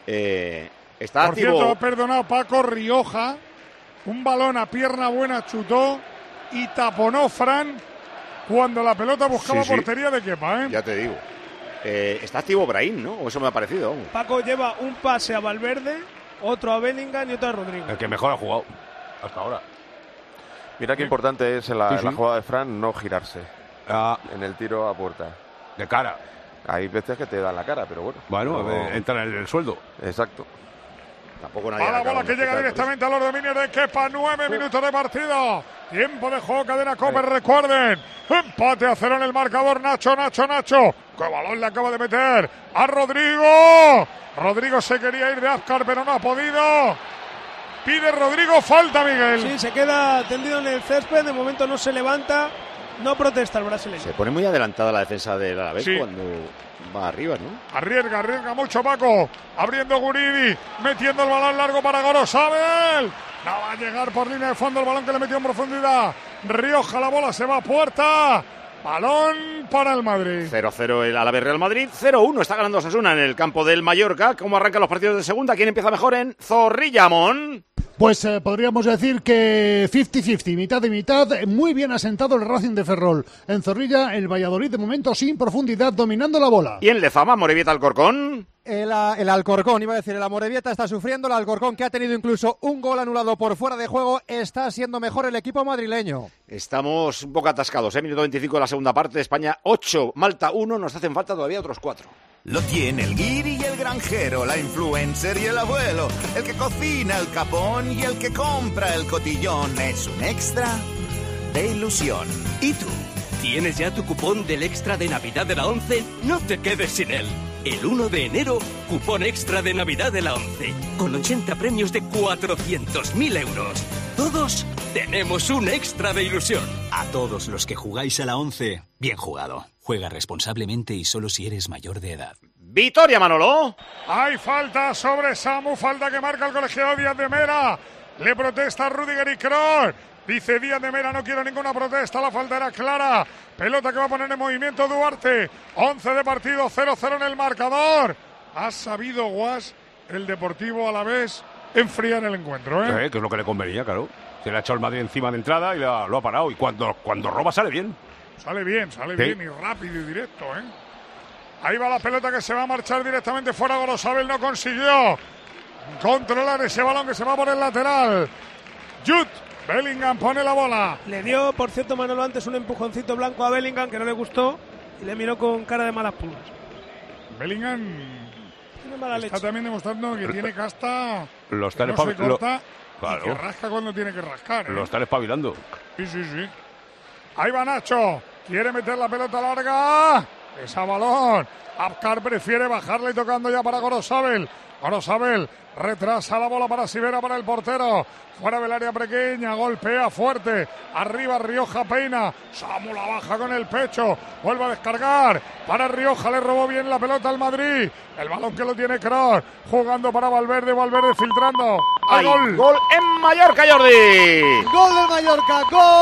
Eh, está Por activo. cierto, ha perdonado Paco Rioja. Un balón a pierna buena chutó y taponó Fran cuando la pelota buscaba Sí, sí. portería de Kepa, ¿eh? Ya te digo. Eh, está activo Brahim, ¿no? O eso me ha parecido. vamos. Paco lleva un pase a Valverde, otro a Bellingham y otro a Rodrigo. El que mejor ha jugado hasta ahora. Mira qué importante es en la, Sí, en la sí. jugada de Fran no girarse Ah, en el tiro a puerta. de cara. Hay veces que te dan la cara, pero bueno. Bueno, No- eh, entra en el sueldo. Exacto. Tampoco nadie A la acaba bola de que llega aceptar, directamente a los dominios de Kepa. Nueve minutos de partido. Tiempo de juego, cadena Cope, recuerden. Empate a cero en el marcador. Nacho, Nacho, Nacho. ¡Qué balón le acaba de meter a Rodrigo! Rodrigo se quería ir de Azcar, pero no ha podido. Pide Rodrigo, falta Miguel. Sí, se queda tendido en el césped, de momento no se levanta, no protesta el brasileño. Se pone muy adelantada la defensa del Alavés Sí. cuando va arriba, ¿no? Arriesga, arriesga mucho Paco. Abriendo Guridi. Metiendo el balón largo para Gorosabel. No va a llegar por línea de fondo el balón que le metió en profundidad. Rioja, la bola se va a puerta. Balón para el Madrid. cero cero el Alavés Real Madrid. cero uno está ganando Osasuna en el campo del Mallorca. ¿Cómo arrancan los partidos de segunda? ¿Quién empieza mejor en Zorrilla, Mon? Pues eh, podríamos decir que cincuenta cincuenta, mitad de mitad, muy bien asentado el Racing de Ferrol. En Zorrilla, el Valladolid de momento sin profundidad, dominando la bola. ¿Y en Lezama, Morevieta Alcorcón? El, el Alcorcón, iba a decir, el Amorebieta está sufriendo, el Alcorcón que ha tenido incluso un gol anulado por fuera de juego, está siendo mejor el equipo madrileño. Estamos un poco atascados, ¿eh? Minuto veinticinco de la segunda parte, España ocho, Malta uno, nos hacen falta todavía otros cuatro. Lo tiene el guiri y el granjero, la influencer y el abuelo, el que cocina el capón y el que compra el cotillón. Es un extra de ilusión. ¿Y tú? ¿Tienes ya tu cupón del extra de Navidad de la ONCE? No te quedes sin él. El uno de enero, cupón extra de Navidad de la ONCE, con ochenta premios de cuatrocientos mil euros. Todos tenemos un extra de ilusión. A todos los que jugáis a la ONCE, bien jugado. Juega responsablemente y solo si eres mayor de edad. Vitoria, Manolo. Hay falta sobre Samu, falta que marca el colegiado Díaz de Mera. Le protesta Rudiger y Kroos. Dice Díaz de Mera, no quiero ninguna protesta, la falta era clara. Pelota que va a poner en movimiento Duarte. once de partido, cero cero en el marcador. Ha sabido Guas, el Deportivo Alavés, enfriar el encuentro, ¿eh? Eh, que es lo que le convenía, claro. Se le ha echado el Madrid encima de entrada y la- lo ha parado. Y cuando, cuando roba sale bien. Sale bien, sale Sí. bien y rápido y directo, ¿eh? Ahí va la pelota que se va a marchar directamente fuera. Gorosabel no consiguió controlar ese balón que se va por el lateral. Jude Bellingham pone la bola. Le dio, por cierto, Manolo, antes un empujoncito blanco a Bellingham que no le gustó y le miró con cara de malas pulgas. Bellingham Tiene mala está leche. también demostrando que tiene casta, Lo que están no se espabil- lo- corta y Claro. que rasca cuando tiene que rascar, ¿eh? Lo están espabilando. Sí, sí, sí. Ahí va Nacho. Quiere meter la pelota larga. Esa balón. Abkar prefiere bajarle tocando ya para Gorosabel. Gorosabel retrasa la bola para Sivera, para el portero. Fuera del área pequeña. Golpea fuerte. Arriba Rioja peina. Samu la baja con el pecho. Vuelve a descargar. Para Rioja. Le robó bien la pelota al Madrid. El balón que lo tiene Kroos. Jugando para Valverde. Valverde filtrando. ¡Al Hay gol! gol en Mallorca, Jordi. Gol del Mallorca,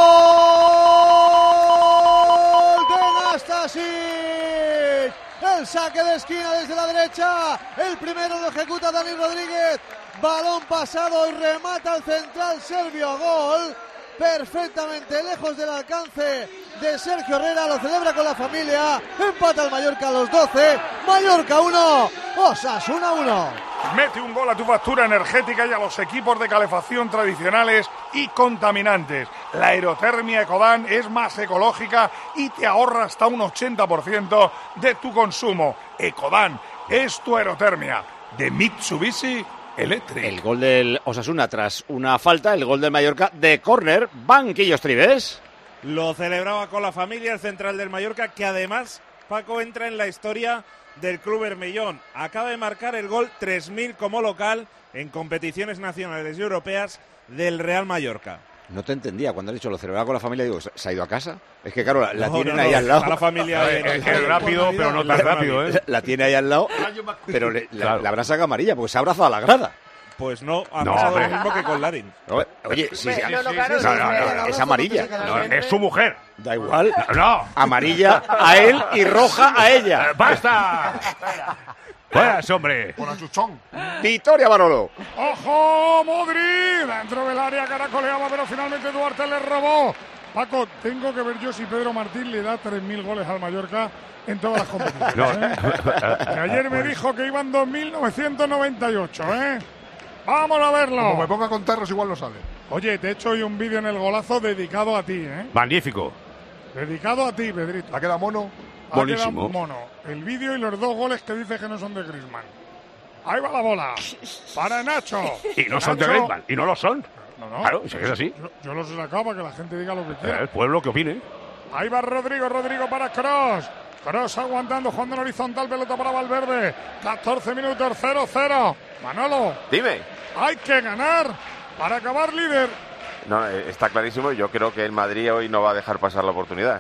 gol de Nastasic. El saque de esquina desde la derecha. El primero lo ejecuta Dani Rodríguez. Balón pasado y remata el central serbio. Gol perfectamente lejos del alcance de Sergio Herrera. Lo celebra con la familia. Empata el Mallorca a los doce. Mallorca uno, Osasuna uno. Mete un gol a tu factura energética y a los equipos de calefacción tradicionales y contaminantes. La aerotermia Ecodan es más ecológica y te ahorra hasta un ochenta por ciento de tu consumo. Ecodan es tu aerotermia de Mitsubishi Electric. El gol del Osasuna tras una falta, el gol del Mallorca de córner. Banquillos Tribes. lo celebraba con la familia, el central del Mallorca, que además, Paco, entra en la historia del Club Bermellón. Acaba de marcar el gol tres mil como local en competiciones nacionales y europeas del Real Mallorca. No te entendía, cuando has dicho lo celebraba con la familia, digo, ¿se ha ido a casa? Es que claro, la, la No, tienen no, ahí no, al lado. está la familia Es, es, es rápido, pero no tan rápido, ¿eh? La tiene ahí al lado, pero le, la, Claro. la habrá sacado amarilla, porque se ha abrazado a la grada. Pues no, ha No, pasado hombre. lo mismo que con Larin. Oye, Oye, sí, sí, No, no, sí, claro, sí, sí, no, no, sí, no, sí, es sí, amarilla. No, es su mujer. Da igual. No. Amarilla a él y roja a ella. Eh, ¡Basta! ¡Buenas, hombre! Por achuchón. Victoria, Manolo. ¡Ojo, Modric! Dentro del área caracoleaba, pero finalmente Duarte le robó. Paco, tengo que ver yo si Pedro Martín le da tres mil goles al Mallorca en todas las competiciones. No. ¿eh? Que ayer me dijo que iban dos mil novecientos noventa y ocho, ¿eh? ¡Vamos a verlo! Como me ponga a contarlos, igual no sale. Oye, te he hecho hoy un vídeo en el golazo dedicado a ti, ¿eh? Magnífico. Dedicado a ti, Pedrito. ¿La queda mono? Ha Buenísimo. quedado mono. El vídeo y los dos goles que dice que no son de Griezmann. Ahí va la bola. Para Nacho. Y no son de Nacho- Griezmann. Y no lo son. No, no. Claro, si es así. Yo, yo los he sacado para que la gente diga lo que quiera. El pueblo que opine. Ahí va Rodrigo, Rodrigo para Kroos. Kroos aguantando, jugando en horizontal, pelota para Valverde. catorce minutos, cero cero. Manolo, Dime. hay que ganar para acabar líder. No, eh, está clarísimo y yo creo que el Madrid hoy no va a dejar pasar la oportunidad.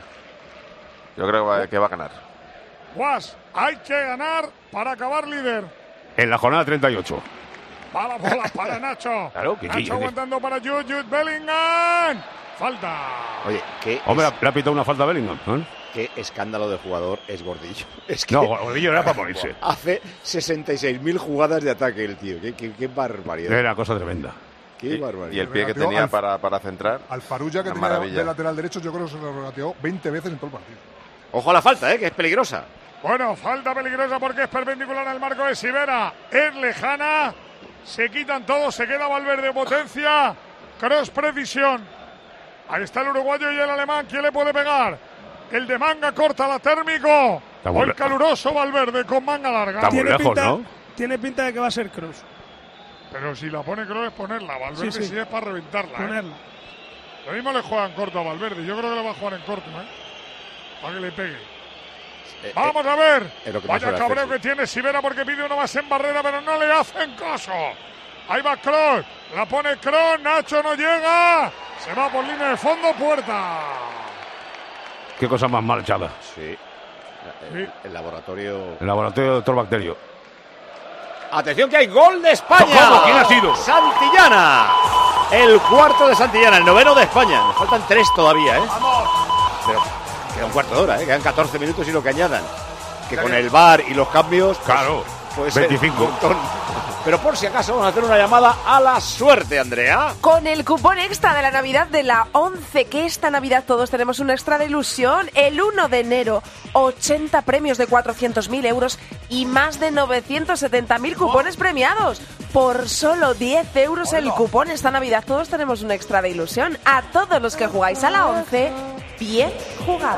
Yo creo que va, que va a ganar. Guas, hay que ganar para acabar líder. En la jornada treinta y ocho. Va la bola para Nacho. Claro, que sí, Nacho que- aguantando para Jude, Jude Bellingham. Falta. Oye, qué, Hombre, es- le ha pitado una falta a Bellingham, ¿no? qué escándalo de jugador es Gordillo. Es que No, Gordillo era para morirse. hace sesenta y seis mil jugadas de ataque el tío. Qué, qué, qué barbaridad. Era cosa tremenda. Qué Y, barbaridad. y el pie que Regateó tenía al- para, para centrar. Al Farulla, que Una tenía maravilla. de lateral derecho, yo creo que se lo regateó veinte veces en todo el partido. Ojo a la falta, ¿eh? Que es peligrosa. Bueno, falta peligrosa porque es perpendicular al marco de Sivera. Es lejana. Se quitan todos, se queda Valverde potencia. Cross precisión. Ahí está el uruguayo y el alemán. ¿Quién le puede pegar? El de manga corta, la térmico. Está O muy el le- caluroso Valverde con manga larga. Está muy Tiene lejos, pinta, ¿no? tiene pinta de que va a ser Kroos. Pero si la pone Kroos es ponerla. Valverde Sí, sí, sí. es para reventarla. ¿eh? Ponerla. Lo mismo le juegan corto a Valverde. Yo creo que le va a jugar en corto, ¿eh? Para que le pegue. Eh, Vamos a ver. es lo que más Vaya suele cabreo hacer, que tiene Sivera porque pide uno más en barrera, pero no le hacen caso. Ahí va Kroos. La pone Kroos. Nacho no llega. Se va por línea de fondo, puerta. Qué cosa más mal echada. Sí. El, el laboratorio. El laboratorio de doctor Bacterio. Atención que hay gol de España. ¿Cómo? ¿Quién ha sido? Santillana. El cuarto de Santillana, el noveno de España. Nos faltan tres todavía, ¿eh? Pero queda un cuarto de hora, ¿eh? Quedan catorce minutos y lo que añadan. Que con el V A R y los cambios. pues, Claro. puede ser veinticinco. un montón. Pero por si acaso vamos a hacer una llamada a la suerte, Andrea. Con el cupón extra de la Navidad de la once, que esta Navidad todos tenemos un extra de ilusión. El uno de enero, ochenta premios de cuatrocientos mil euros y más de novecientos setenta mil cupones premiados. Por solo diez euros el cupón esta Navidad todos tenemos un extra de ilusión. A todos los que jugáis a la once, bien jugado.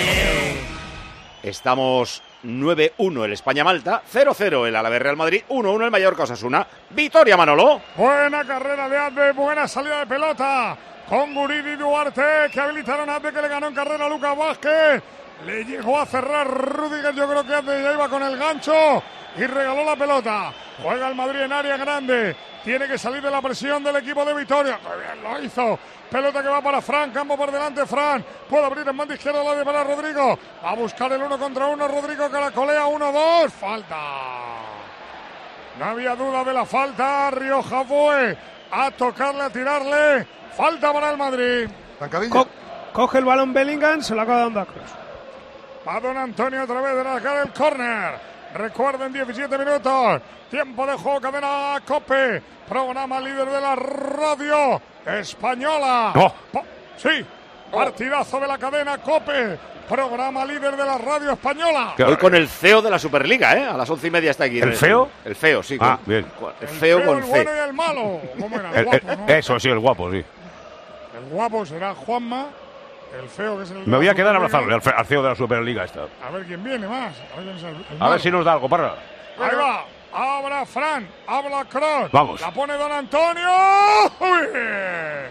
Estamos nueve uno el España-Malta, cero cero el Alavés Real Madrid, uno uno el Mallorca-Osasuna. Victoria, Manolo. Buena carrera de Adde, buena salida de pelota. Con Guridi y Duarte, que habilitaron a Adde, que le ganó en carrera a Lucas Vázquez. Le llegó a cerrar Rüdiger, yo creo que Adde ya iba con el gancho y regaló la pelota. Juega el Madrid en área grande. Tiene que salir de la presión del equipo de Vitoria. Muy bien, lo hizo. Pelota que va para Fran, campo por delante, Fran. Puede abrir en banda izquierda la de para Rodrigo. A buscar el uno contra uno, Rodrigo caracolea, uno dos. Falta. No había duda de la falta. Rioja fue a tocarle, a tirarle. Falta para el Madrid. Co- coge el balón Bellingham, se lo acaba dando a Kroos. Va Don Antonio otra vez de la cara del córner. Recuerden, diecisiete minutos. Tiempo de juego, cadena COPE. Programa líder de la radio española. No. Po- sí, partidazo de la cadena COPE. Programa líder de la radio española. Hoy con el C E O de la Superliga, ¿eh? A las once y media está aquí. ¿El C E O? El C E O, sí. Ah, con- bien. con- el El C E O feo, con el C. bueno y el malo. ¿Cómo era? El El- guapo, el- ¿no? Eso sí, el guapo, sí. El guapo será Juanma. El feo que es el. Me voy a quedar a Superliga. abrazarle al, fe- al C E O de la Superliga esta. A ver quién viene más. A ver, quién es el- el A malo. ver si nos da algo, parra. Ahí va. Abra Fran. Habla Kroos. Vamos. La pone Don Antonio. Uy.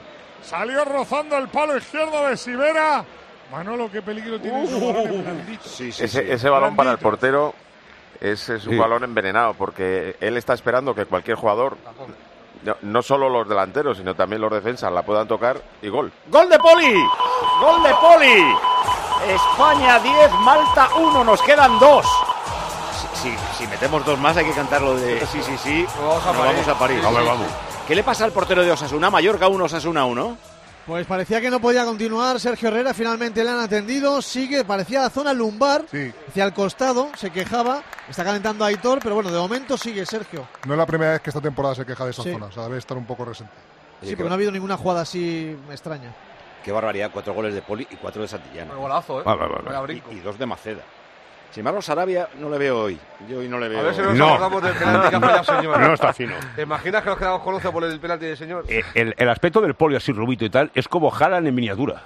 Salió rozando el palo izquierdo de Sivera. Manolo, qué peligro tiene ese balón blandito. Sí, sí, ese, sí. ese balón para el portero es, es un Sí. balón envenenado, porque él está esperando que cualquier jugador, no, no solo los delanteros, sino también los defensas, la puedan tocar y gol. ¡Gol de Poli! ¡Gol de Poli! España diez, Malta uno, nos quedan dos. Si, si, si metemos dos más hay que cantar lo de sí, sí, sí, vamos a nos París. vamos a París. A ver, vamos. ¿Qué le pasa al portero de Osasuna? Mallorca uno, Osasuna uno. Pues parecía que no podía continuar Sergio Herrera, finalmente le han atendido, sigue, parecía la zona lumbar, Sí. hacia el costado, se quejaba, está calentando a Aitor, pero bueno, de momento sigue Sergio. No es la primera vez que esta temporada se queja de esa Sí. zona, o sea, debe estar un poco resentido. Sí, porque no ha habido ninguna jugada así extraña. Qué barbaridad, cuatro goles de Poli y cuatro de Santillana. Un golazo, ¿eh? Vale, vale, vale. Vaya brinco. Y, y dos de Maceda. Sin embargo, Sarabia no le veo hoy. Yo hoy no le veo. A ver si nos No. acordamos del penalti que ha fallado, señor. No está fino. ¿Te imaginas que nos quedamos con once por el penalti del señor? Eh, el, el aspecto del Poli así rubito y tal es como Haaland en miniatura.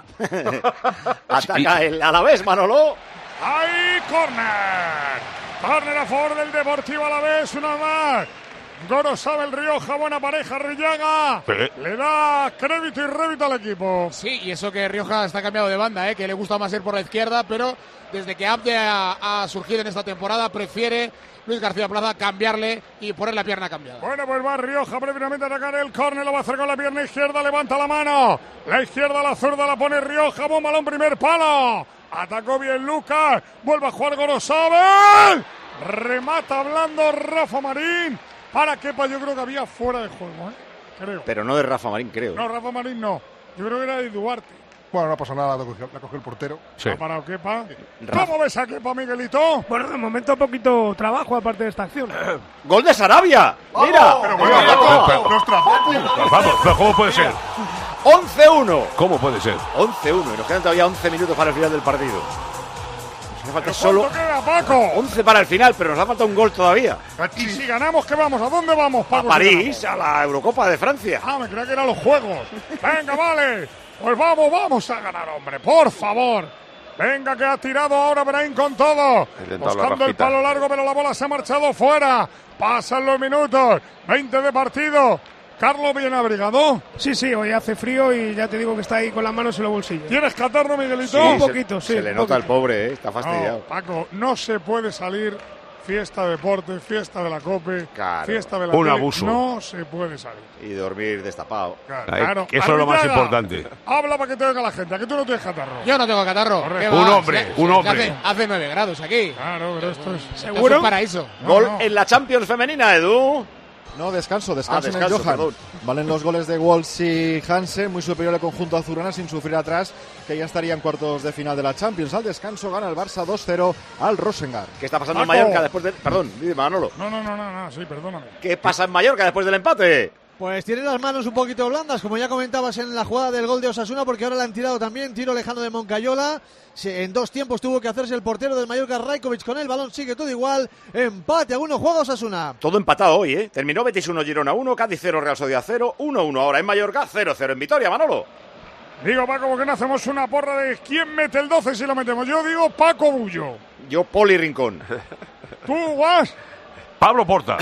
Ataca el Alavés, Manolo. ¡Ahí, córner! Córner a favor del Deportivo Alavés, una más. Gorosabel, Rioja, buena pareja, Rillaga. Sí. Le da crédito y rédito al equipo. Sí, y eso que Rioja está cambiado de banda, ¿eh? Que le gusta más ir por la izquierda, pero desde que Abde ha, ha surgido en esta temporada, prefiere Luis García Plaza cambiarle y poner la pierna cambiada. Bueno, pues va Rioja previamente a atacar el córner, lo va a hacer con la pierna izquierda, levanta la mano. La izquierda, la zurda la pone Rioja, buen balón, primer palo. Atacó bien Lucas, vuelve a jugar Gorosabel. Remata hablando Rafa Marín. Para Kepa, yo creo que había fuera de juego, ¿eh? Creo. Pero no de Rafa Marín, creo. No, Rafa Marín no. Yo creo que era de Duarte. Bueno, no pasa nada, la cogió, la cogió el portero. Sí. ¿Ha parado Kepa? Rafa. ¿Cómo ves a Kepa, Miguelito? Bueno, de momento poquito trabajo aparte de esta acción. ¡Gol de Sarabia! ¡Mira! Pero bueno, Paco, nuestra Paco. Vamos, pero ¿cómo puede ser? once uno. ¿Cómo puede ser? once uno. Y nos quedan todavía once minutos para el final del partido. Nos hace falta solo ¿Cuánto queda, Paco? once para el final, pero nos ha faltado un gol todavía. Y si ganamos, ¿qué vamos? ¿A dónde vamos, A Paco? París, a la Eurocopa de Francia. Ah, me creía que eran los juegos. Venga, vale. Pues vamos, vamos a ganar, hombre, por favor. Venga, que ha tirado ahora Brahim con todo. Intentado la Buscando el rajita. palo largo, pero la bola se ha marchado fuera. Pasan los minutos. veinte de partido. Carlos, bien abrigado. Sí, sí, hoy hace frío y ya te digo que está ahí con las manos en los bolsillos. ¿Tienes catarro, Miguelito? un se- poquito, sí. Se le un nota al poquito. pobre, ¿eh? Está fastidiado. No, Paco, no se puede salir fiesta deporte, fiesta de la COPE, Claro. fiesta de la Un tele. abuso. No se puede salir. Y dormir destapado. Claro, Ahí, claro. eso es lo más Arrillaga, importante. Habla para que te oiga la gente, a que tú no tienes catarro. Yo no tengo catarro. Correcto. ¿Qué Un va? hombre, Si- un si hombre. Hace, hace nueve grados aquí. Claro, pero esto es... Esto es un paraíso. No, Gol no. en la Champions femenina, Edu. No, descanso, descanso, Ah, descanso, en el Johan. perdón. Valen los goles de Wolves y Hansen, muy superior al conjunto azulgrana sin sufrir atrás, que ya estaría en cuartos de final de la Champions. Al descanso gana el Barça dos cero al Rosengar. ¿Qué está pasando en Paco. Mallorca después del... Perdón, dime, Manolo. No, no, no, no, no, sí, perdóname. ¿Qué pasa en Mallorca después del empate? Pues tiene las manos un poquito blandas, como ya comentabas en la jugada del gol de Osasuna, porque ahora le han tirado también, tiro lejano de Moncayola. Se- En dos tiempos tuvo que hacerse el portero del Mallorca, Rajkovic, con el balón, sigue todo igual. Empate a uno, juega Osasuna. Todo empatado hoy, ¿eh? Terminó Betis uno, Girona uno, Cádiz cero, Real Sociedad cero, uno uno ahora en Mallorca, cero cero en Vitoria, Manolo. Digo, Paco, ¿por qué no hacemos una porra de quién mete el doce si lo metemos? Yo digo Paco Bullo. Yo, Poli Rincón. ¿Tú, Guas? Pablo Porta.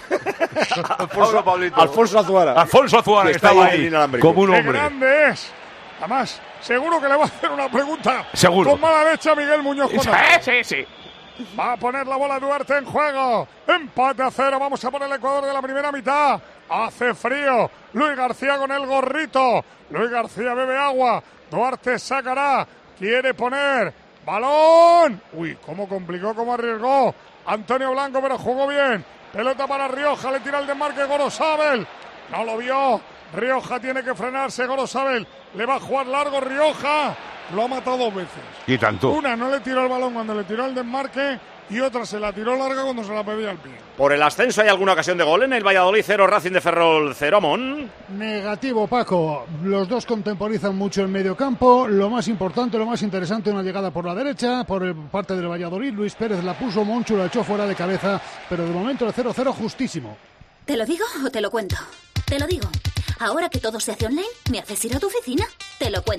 Alfonso Pablito. Alfonso Azuara. Alfonso Azuara Que está estaba ahí en ahí inalámbrico. como un ¡Qué hombre. grande es! Además, seguro que le va a hacer una pregunta Seguro. con mala leche a Miguel Muñoz. Sí, Conde. sí, sí. Va a poner la bola Duarte en juego. Empate a cero. Vamos a poner el Ecuador de la primera mitad. Hace frío. Luis García con el gorrito. Luis García bebe agua. Duarte sacará. Quiere poner. Balón. Uy, cómo complicó, cómo arriesgó. Antonio Blanco, pero jugó bien. Pelota para Rioja. Le tira el desmarque Gorosabel. No lo vio. Rioja tiene que frenarse. Gorosabel le va a jugar largo. Rioja lo ha matado dos veces. Y tanto. Una no le tiró el balón cuando le tiró el desmarque y otra se la tiró larga cuando se la pedía al pie. Por el ascenso, ¿hay alguna ocasión de gol en el Valladolid? Cero, Racing de Ferrol, cero, Amón. Negativo, Paco. Los dos contemporizan mucho el medio campo. Lo más importante, lo más interesante, una llegada por la derecha, por el- parte del Valladolid. Luis Pérez la puso, Monchu la echó fuera de cabeza, pero de momento el cero cero justísimo. ¿Te lo digo o te lo cuento? Te lo digo. Ahora que todo se hace online, ¿me haces ir a tu oficina? Te lo cuento.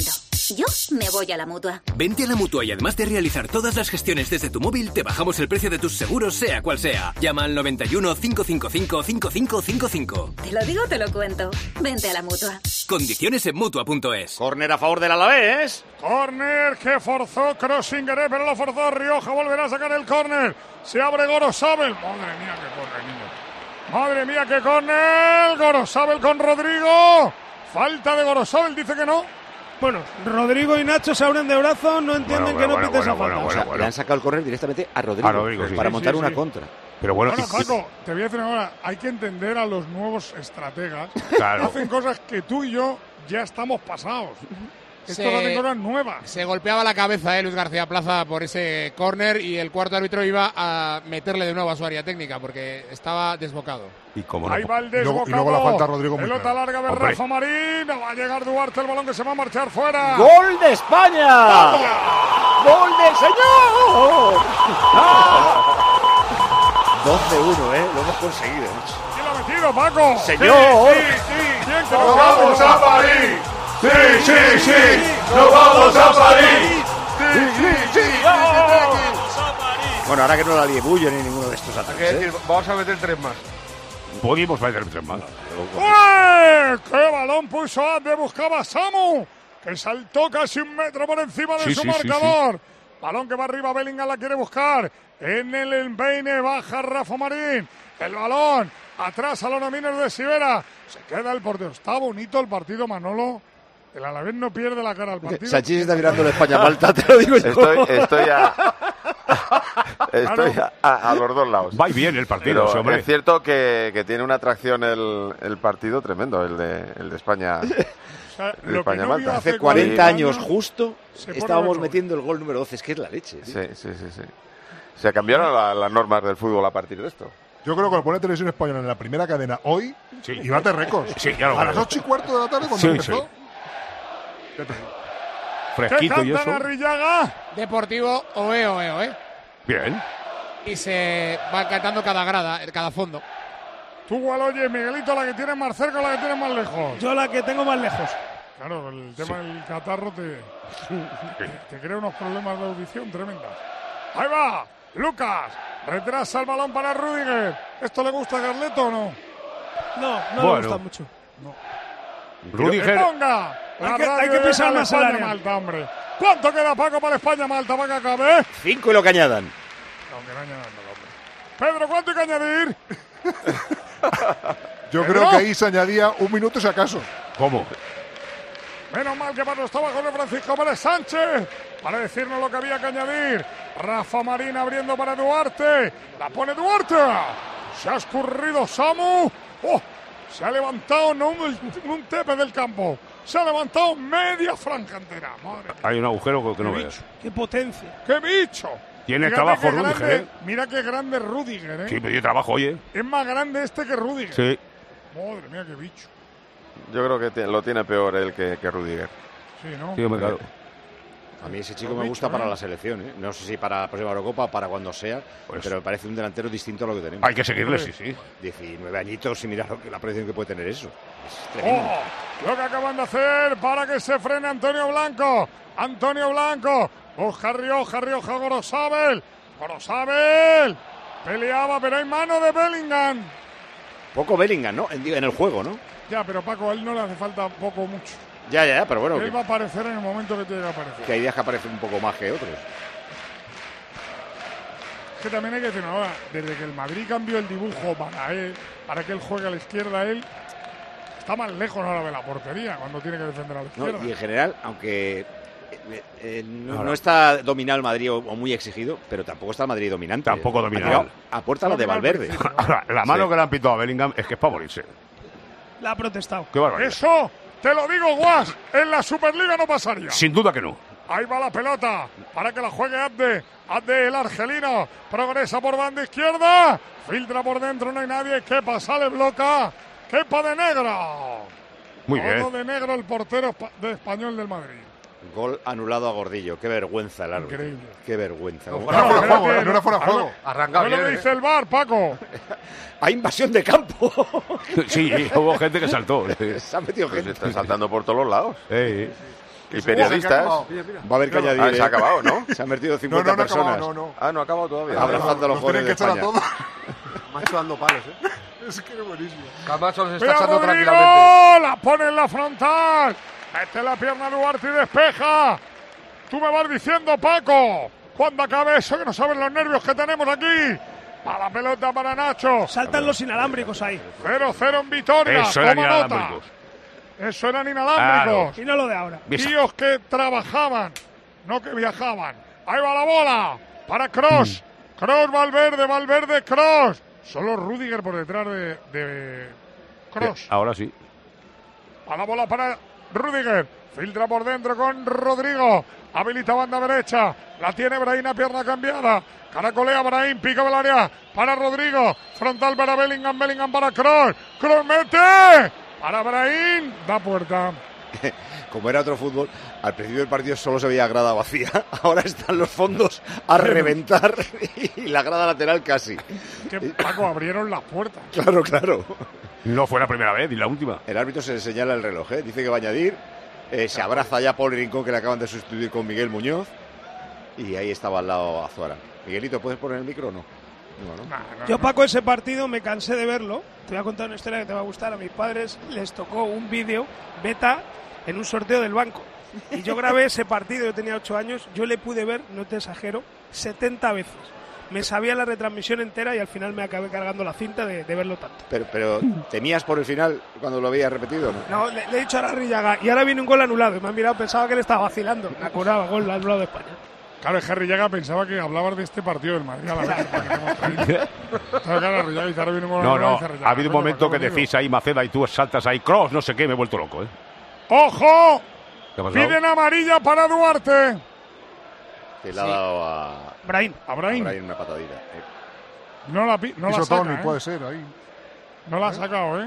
Yo me voy a la Mutua. Vente a la Mutua y además de realizar todas las gestiones desde tu móvil, te bajamos el precio de tus seguros, sea cual sea. Llama al noventa y uno, cinco cinco cinco, cinco cinco cinco cinco. Te lo digo, te lo cuento. Vente a la Mutua. Condiciones en Mutua punto es. Córner a favor del Alavés. Córner que forzó Krosingeré, pero lo forzó Rioja. Volverá a sacar el córner. Se abre Gorosabel. Madre mía, qué córner, niño. Madre mía, qué córner. Gorosabel con Rodrigo. Falta de Gorosabel, dice que no. Bueno, Rodrigo y Nacho se abren de brazos, no entienden Bueno, que no bueno, pite esa bueno, falta. bueno, O sea, bueno. le han sacado el córner directamente a Rodrigo, A Rodrigo, sí. para Sí, montar sí, una sí. contra. Pero bueno, Bueno, y- Paco, te voy a decir ahora, hay que entender a los nuevos estrategas. Claro. Hacen cosas que tú y yo ya estamos pasados. Estos Se- hacen cosas nuevas. Se golpeaba la cabeza eh, Luis García Plaza por ese córner y el cuarto árbitro iba a meterle de nuevo a su área técnica porque estaba desbocado. y como no, Ahí va el Y luego- desbocado. y luego la falta a Rodrigo muy Pelota clara. larga de Hombre. Rafa Marín. Va a llegar Duarte, el balón que se va a marchar fuera. ¡Gol de España! ¡Gol del señor! doce uno, ¿eh? Lo hemos conseguido. ¿Quién lo ha metido, Paco? ¡Señor! Sí, sí, sí. ¿Quién que ¡Nos lo vamos a París! ¡Sí, sí, sí! ¡Nos vamos a París! ¡Sí, sí, sí! Bueno, ahora que no la lié Bullo ni ninguno de estos Hay que ataques. decir, ¿eh? vamos a meter tres más. podíamos meter tres más. ¡Ué! ¡Qué balón puso Abde! Buscaba a Samu, que saltó casi un metro por encima de Sí, su sí, sí, marcador. Balón que va arriba, Bellingham la quiere buscar. En el empeine baja Rafa Marín. El balón atrás a los nomines de Sivera. Se queda el portero. Está bonito el partido, Manolo. El Alavés no pierde la cara al partido. Sanchís está mirando la España-Malta, te lo digo yo. Estoy, estoy a, estoy a, a- a los dos lados. Va y viene el partido, Pero sí, hombre. es cierto que, que tiene una atracción el, el partido tremendo, el de, el de España. O sea, el lo que no España-Malta. vio Hace cuarenta años justo se pone estábamos otro. metiendo el gol número doce. Es que es la leche. Sí, sí, sí, sí. Se cambiaron la- las normas del fútbol a partir de esto. Yo creo que lo pone Televisión Española en la primera cadena hoy y bate récords. Sí, ya lo A las creo. ocho y cuarto de la tarde cuando Sí, empezó. sí. Ya te digo. Fresquito y ¿Qué eso. cantan Arrillaga? Deportivo oe, oe, oe. Bien. Y se va cantando cada grada, cada fondo. Tú, Gualoye, Miguelito, la que tienes más cerca o la que tienes más lejos. Yo la que tengo más lejos. Claro, el tema del catarro te, te crea unos problemas de audición tremendas. Ahí va, Lucas. Retrasa el balón para Rüdiger. ¿Esto le gusta a Carleto o no? No, no Bueno. me gusta mucho. Rüdiger. ¡Que ponga! La Hay que- radio hay que de pisar la más el área. España-Malta, hombre. ¿Cuánto queda, Paco, para España-Malta? ¿Para que acabe? Cinco y lo que añadan. No, que no añadan, no, hombre. Pedro, ¿cuánto hay que añadir? Yo ¿Pedro? creo que ahí se añadía un minuto si acaso. ¿Cómo? Menos mal que Pablo estaba con el Francisco Pérez Sánchez para decirnos lo que había que añadir. Rafa Marín abriendo para Duarte. La pone Duarte. Se ha escurrido Samu. ¡Oh! Se ha levantado no un, un tepe del campo. Se ha levantado media franja entera. Madre mía. Hay un agujero que no Qué veas. bicho. ¡Qué potencia! ¡Qué bicho! Tiene Fíjate trabajo qué Rüdiger, grande- ¿eh? Mira qué grande es Rüdiger, ¿eh? Sí, me dio trabajo, oye. Es más grande este que Rüdiger. Sí. Madre mía, qué bicho. Yo creo que te- lo tiene peor él que, que Rüdiger. Sí, ¿no? Sí, me claro. A mí ese chico Lo me dicho, gusta para ¿eh? la selección, ¿eh? No sé si para la próxima Eurocopa o para cuando sea, Pues- pero me parece un delantero distinto a lo que tenemos. Hay que seguirle, sí, sí. diecinueve añitos y mira lo que- la proyección que puede tener eso. Es tremendo. ¡Oh! Lo que acaban de hacer para que se frene Antonio Blanco. Antonio Blanco. Busca Rioja, Rioja, Gorosabel. Gorosabel. Peleaba, pero hay mano de Bellingham. Poco Bellingham, ¿no? En, en el juego, ¿no? Ya, pero Paco, a él no le hace falta poco o mucho. Ya, ya, pero bueno, Él que, va a aparecer en el momento que tiene que aparecer. que hay días que aparecen un poco más que otros. Es que también hay que decir una cosa. Desde que el Madrid cambió el dibujo para él, para que él juegue a la izquierda, él está más lejos ahora de la portería cuando tiene que defender a la ¿No? izquierda. Y en general, aunque eh, eh, no, Ahora. no está dominado el Madrid o, o muy exigido, pero tampoco está el Madrid dominante. Tampoco Ha dominado. tirado A puerta la de Valverde. Ahora, la mano Sí. que le han pitado a Bellingham es que es para morirse. La ha protestado. Qué barbaridad. Eso, te lo digo, Guas, en la Superliga no pasaría. Sin duda que no. Ahí va la pelota para que la juegue Abde. Abde, el argelino. Progresa por banda izquierda. Filtra por dentro, no hay nadie. Kepa sale, bloca. Kepa de negro. Muy Todo bien. de negro el portero espa- de Español del Madrid. Gol anulado a Gordillo. Qué vergüenza el árbitro. Increíble. Qué vergüenza. No ¿Cómo- fuera fuera de espérate, juego, ¿eh? No era fuera de no, juego. no. Arranca ¿Qué es lo bien. que ¿eh? dice el V A R, Paco? Hay invasión de campo. Sí, hubo gente que saltó. Se ha metido Pues gente. está saltando por todos los lados. Ey, Y periodistas. Va a haber que añadir. Ah, se ha acabado, ¿no? Se han metido cincuenta no, no, no personas. Acabado, no, no. Ah, no ha acabado todavía. Abrazando a los jóvenes de España. Macho dando palos, ¿eh? Es que es buenísimo. Camacho los está Mira, echando Rodrigo, tranquilamente. la pone en la frontal. Mete la pierna a Duarte y despeja. Tú me vas diciendo, Paco, cuando acabe eso, que no saben los nervios que tenemos aquí. A la pelota para Nacho. Saltan los inalámbricos ahí. cero cero en Vitoria. Eso eran Toma nota. inalámbricos. Eso eran inalámbricos. Y no lo de ahora. Tíos que trabajaban, no que viajaban. Ahí va la bola para Kroos. Kroos, Valverde, Valverde, Kroos. Solo Rüdiger por detrás de, de Kroos. Ahora sí. A la bola para Rüdiger. Filtra por dentro con Rodrigo. Habilita banda derecha. La tiene Brahim a pierna cambiada. Caracolea Brahim. Pica el área para Rodrigo. Frontal para Bellingham. Bellingham para Kroos. Kroos mete. Para Brahim. Da puerta. Como era otro fútbol, al principio del partido solo se veía grada vacía. Ahora están los fondos a reventar y la grada lateral casi. Que Paco, abrieron las puertas. Claro, claro. No fue la primera vez y la última. El árbitro se le señala el reloj, ¿eh? Dice que va a añadir. Eh, se abraza ya Paul Rincón, que le acaban de sustituir con Miguel Muñoz. Y ahí estaba al lado Azuara. Miguelito, ¿puedes poner el micro o no? No, no. Yo, Paco, ese partido me cansé de verlo. Te voy a contar una historia que te va a gustar. A mis padres les tocó un vídeo beta en un sorteo del banco. Y yo grabé ese partido, yo tenía ocho años, yo le pude ver, no te exagero, setenta veces. Me sabía la retransmisión entera y al final me acabé cargando la cinta de, de verlo tanto. Pero, pero, ¿temías por el final cuando lo habías repetido? No, no le, le he dicho a la Rillaga y ahora viene un gol anulado y me han mirado, pensaba que le estaba vacilando. Me acordaba, gol anulado de España. Claro, Harry Rillaga pensaba que hablabas de este partido del Madrid a la vez. No, no, ha habido un momento que decís ahí Maceda y tú saltas ahí, Kroos, no sé qué, me he vuelto loco, ¿eh? ¡Ojo! ¿Qué ha pasado? Piden amarilla para Duarte. Que le ha dado a Brahim. A Brahim. A Brahim una patadita. Eh. No la, pi- no la saca, ¿eh? puede ser ahí. No la ha sacado, ¿eh?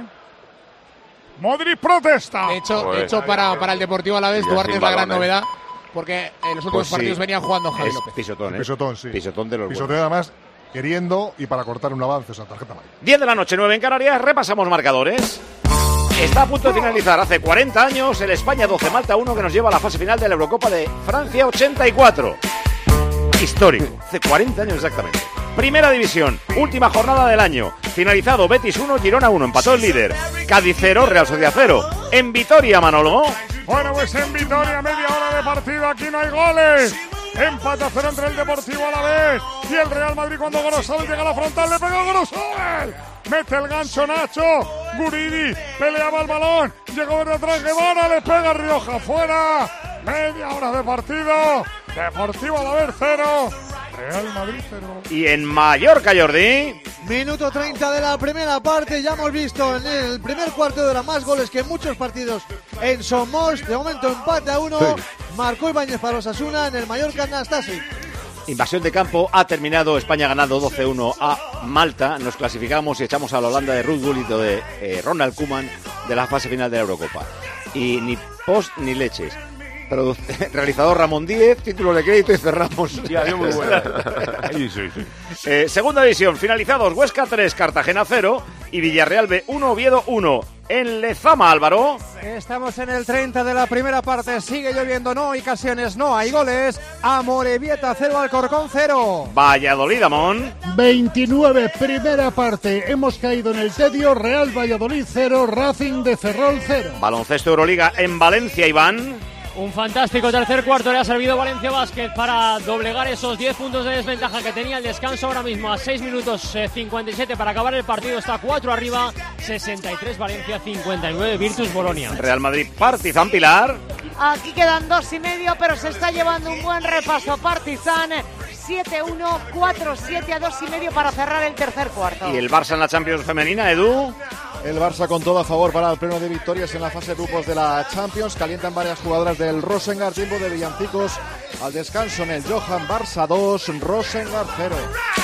Modric protesta. De hecho, de hecho para, para el Deportivo Alavés, Duarte es la gran novedad. Porque en los últimos Pues sí, partidos venían jugando Javi es López. Pisotón, ¿eh? Pisotón, sí. Pisotón de los Pisotón buenos. además queriendo y para cortar un avance, o sea, tarjeta amarilla. diez de la noche, nueve en Canarias, repasamos marcadores. Está a punto de finalizar hace cuarenta años el España doce Malta uno que nos lleva a la fase final de la Eurocopa de Francia ochenta y cuatro. Histórico, hace cuarenta años exactamente. Primera división, última jornada del año. Finalizado Betis uno, Girona uno, empató el líder. Cádiz cero, Real Sociedad cero. En Vitoria, Manolo. Bueno, pues en Vitoria, media hora de partido, aquí no hay goles. Empate a cero entre el Deportivo Alavés y el Real Madrid cuando Grosal llega a la frontal, le pegó Grosal. Mete el gancho Nacho, Guridi peleaba el balón, llegó desde atrás Guevara, le pega Rioja fuera. Media hora de partido, Deportivo Alavés cero, Real Madrid cero. Y en Mallorca, Jordi. Minuto treinta de la primera parte, ya hemos visto en el primer cuarto de hora más goles que en muchos partidos en Somos. De momento empate a uno, sí. Marcó Ibáñez para Osasuna en el Mallorca Nastasi. Invasión de campo, ha terminado España ganando doce uno a Malta. Nos clasificamos y echamos a la Holanda de Ruud Gullit o de eh, Ronald Koeman de la fase final de la Eurocopa. Y ni post ni leches. Produ- realizador Ramón Díez, título de crédito y cerramos. Ya, muy bueno. Sí, sí, sí. Eh, segunda división, finalizados Huesca tres, Cartagena cero y Villarreal B uno, Oviedo uno. En Lezama, Álvaro. Estamos en el treinta de la primera parte, sigue lloviendo, no hay ocasiones, no hay goles. Amorebieta cero, Alcorcón cero. Valladolid, Amón. veintinueve, primera parte, hemos caído en el tedio. Real Valladolid cero, Racing de Ferrol cero. Baloncesto Euroliga en Valencia, Iván. Un fantástico tercer cuarto le ha servido Valencia Basket para doblegar esos diez puntos de desventaja que tenía el descanso. Ahora mismo a seis minutos eh, cincuenta y siete para acabar el partido. Está cuatro arriba, sesenta y tres Valencia, cincuenta y nueve Virtus Bolonia. Real Madrid Partizan, Pilar. Aquí quedan dos y medio, pero se está llevando un buen repaso Partizan. siete uno, cuatro siete a dos y medio para cerrar el tercer cuarto. Y el Barça en la Champions femenina, Edu. El Barça con todo a favor para el pleno de victorias en la fase de grupos de la Champions. Calientan varias jugadoras del Rosengard, tiempo de villancicos al descanso en el Johan. Barça dos, Rosengard cero.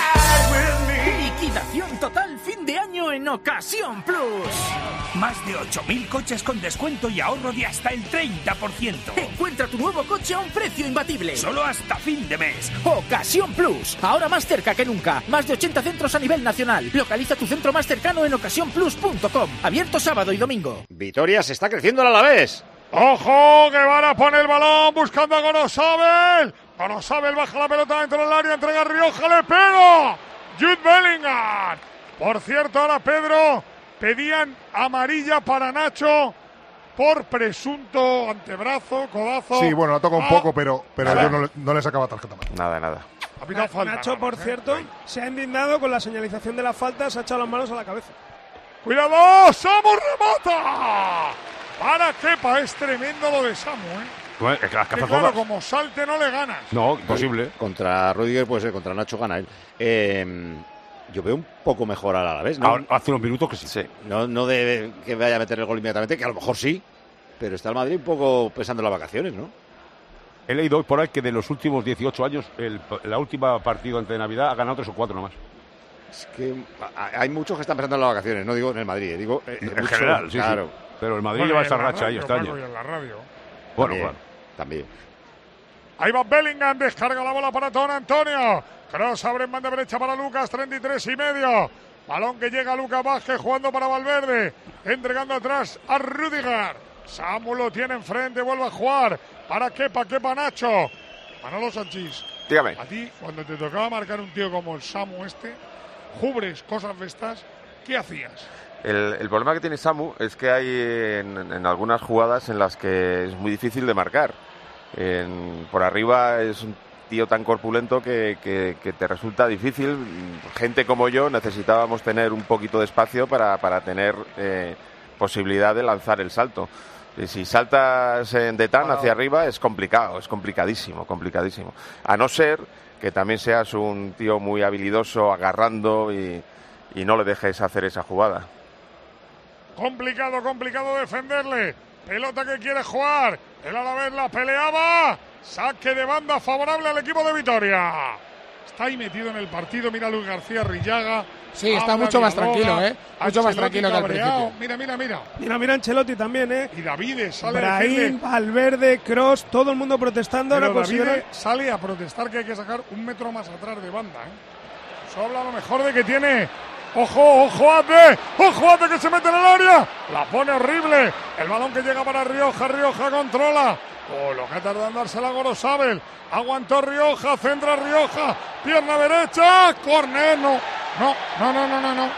Liquidación total fin de año en Ocasión Plus. Más de ocho mil coches con descuento y ahorro de hasta el treinta por ciento. Encuentra tu nuevo coche a un precio imbatible. Solo hasta fin de mes. Ocasión Plus. Ahora más cerca que nunca. Más de ochenta centros a nivel nacional. Localiza tu centro más cercano en ocasión plus punto com. Abierto sábado y domingo. Vitoria se está creciendo el Alavés. ¡Ojo! Guevara pone el balón buscando a Gorosabel. Gorosabel baja la pelota dentro del área, entrega a Rioja, le pega Jude Bellingham. Por cierto, ahora Pedro, pedían amarilla para Nacho por presunto antebrazo, codazo. Sí, bueno, la toca un Ah, poco, pero, pero nada. yo no le, no le sacaba tarjeta más. Nada, nada. Ha pitado falta, Nacho, nada por más, ¿eh? cierto, se ha indignado con la señalización de la falta, se ha echado las manos a la cabeza. ¡Cuidado! ¡Samu remata! Para Kepa, es tremendo lo de Samu, ¿eh? Bueno, es que las Que cazas claro, todas. como salte no le ganas. No, imposible. Contra Rudiger puede ser, contra Nacho gana él. Eh, yo veo un poco mejor al Alavés, ¿no? Ahora, hace unos minutos que sí. Sí, no, no de que vaya a meter el gol inmediatamente, que a lo mejor sí, pero está el Madrid un poco pensando en las vacaciones, ¿no? He leído hoy por ahí que de los últimos dieciocho años, el, la última partido antes de Navidad ha ganado tres o cuatro nomás. Es que a- hay muchos que están pensando en las vacaciones, no digo en el Madrid, digo eh, En mucho, general, sí, claro. sí. Pero el Madrid Bueno, lleva y esa en la racha ahí radio, este año. Paco, y en la radio. Bueno, También, claro. También. Ahí va Bellingham, descarga la bola para Don Antonio. Cross abre en banda derecha para Lucas, treinta y tres y medio. Balón que llega a Lucas Vázquez jugando para Valverde. Entregando atrás a Rudiger. Samu lo tiene enfrente, vuelve a jugar. Para Kepa, Kepa Nacho. Manolo Sanchís. Dígame. A ti, cuando te tocaba marcar un tío como el Samu este, Jubres, cosas de estas, ¿qué hacías? El, el problema que tiene Samu es que hay en, en algunas jugadas en las que es muy difícil de marcar. En- por arriba es un tío tan corpulento que, que- que te resulta difícil. Gente como yo necesitábamos tener un poquito de espacio para, para tener eh, posibilidad de lanzar el salto. Y si saltas eh, de tan hacia arriba es complicado, es complicadísimo, complicadísimo. A no ser que también seas un tío muy habilidoso agarrando y, y no le dejes hacer esa jugada. Complicado, complicado defenderle. Pelota que quiere jugar. El Alavés la peleaba. Saque de banda favorable al equipo de Vitoria. Está ahí metido en el partido. Mira Luis García Rillaga. Sí, está Habla, mucho más dialoga. tranquilo, ¿eh? Mucho más Ancelotti tranquilo que al cabreado. principio. Mira, mira, mira. Mira, mira Ancelotti también, ¿eh? Y Davides sale a decirle. Brahim, Valverde, Kroos, todo el mundo protestando. Pero Ahora consideran- Davides sale a protestar que hay que sacar un metro más atrás de banda, ¿eh? Eso habla a lo mejor de que tiene. ¡Ojo, ojo, Ate! ¡Ojo, Ate, que se mete en el área! La pone horrible. El balón que llega para Rioja. Rioja controla. Oh, lo que tarda en dársela a Gorosabel. Aguantó Rioja, centra Rioja. Pierna derecha. Corner, no. No, no, no, no, no, no.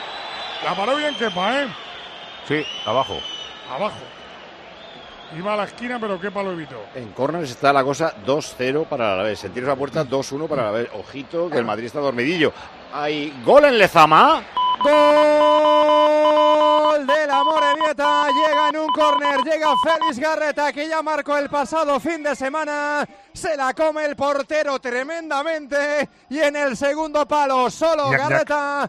La paró bien Kepa, ¿eh? Sí, abajo. Abajo. Iba a la esquina, pero Kepa lo evitó. En córneres está la cosa dos cero para el Alavés. En tiros a puerta dos uno para el Alavés. Ojito, que el Madrid está dormidillo. Hay gol en Lezama. Gol de la Morevieta, llega en un córner, llega Félix Garreta que ya marcó el pasado fin de semana, se la come el portero tremendamente y en el segundo palo solo Ñac, ñac. Garreta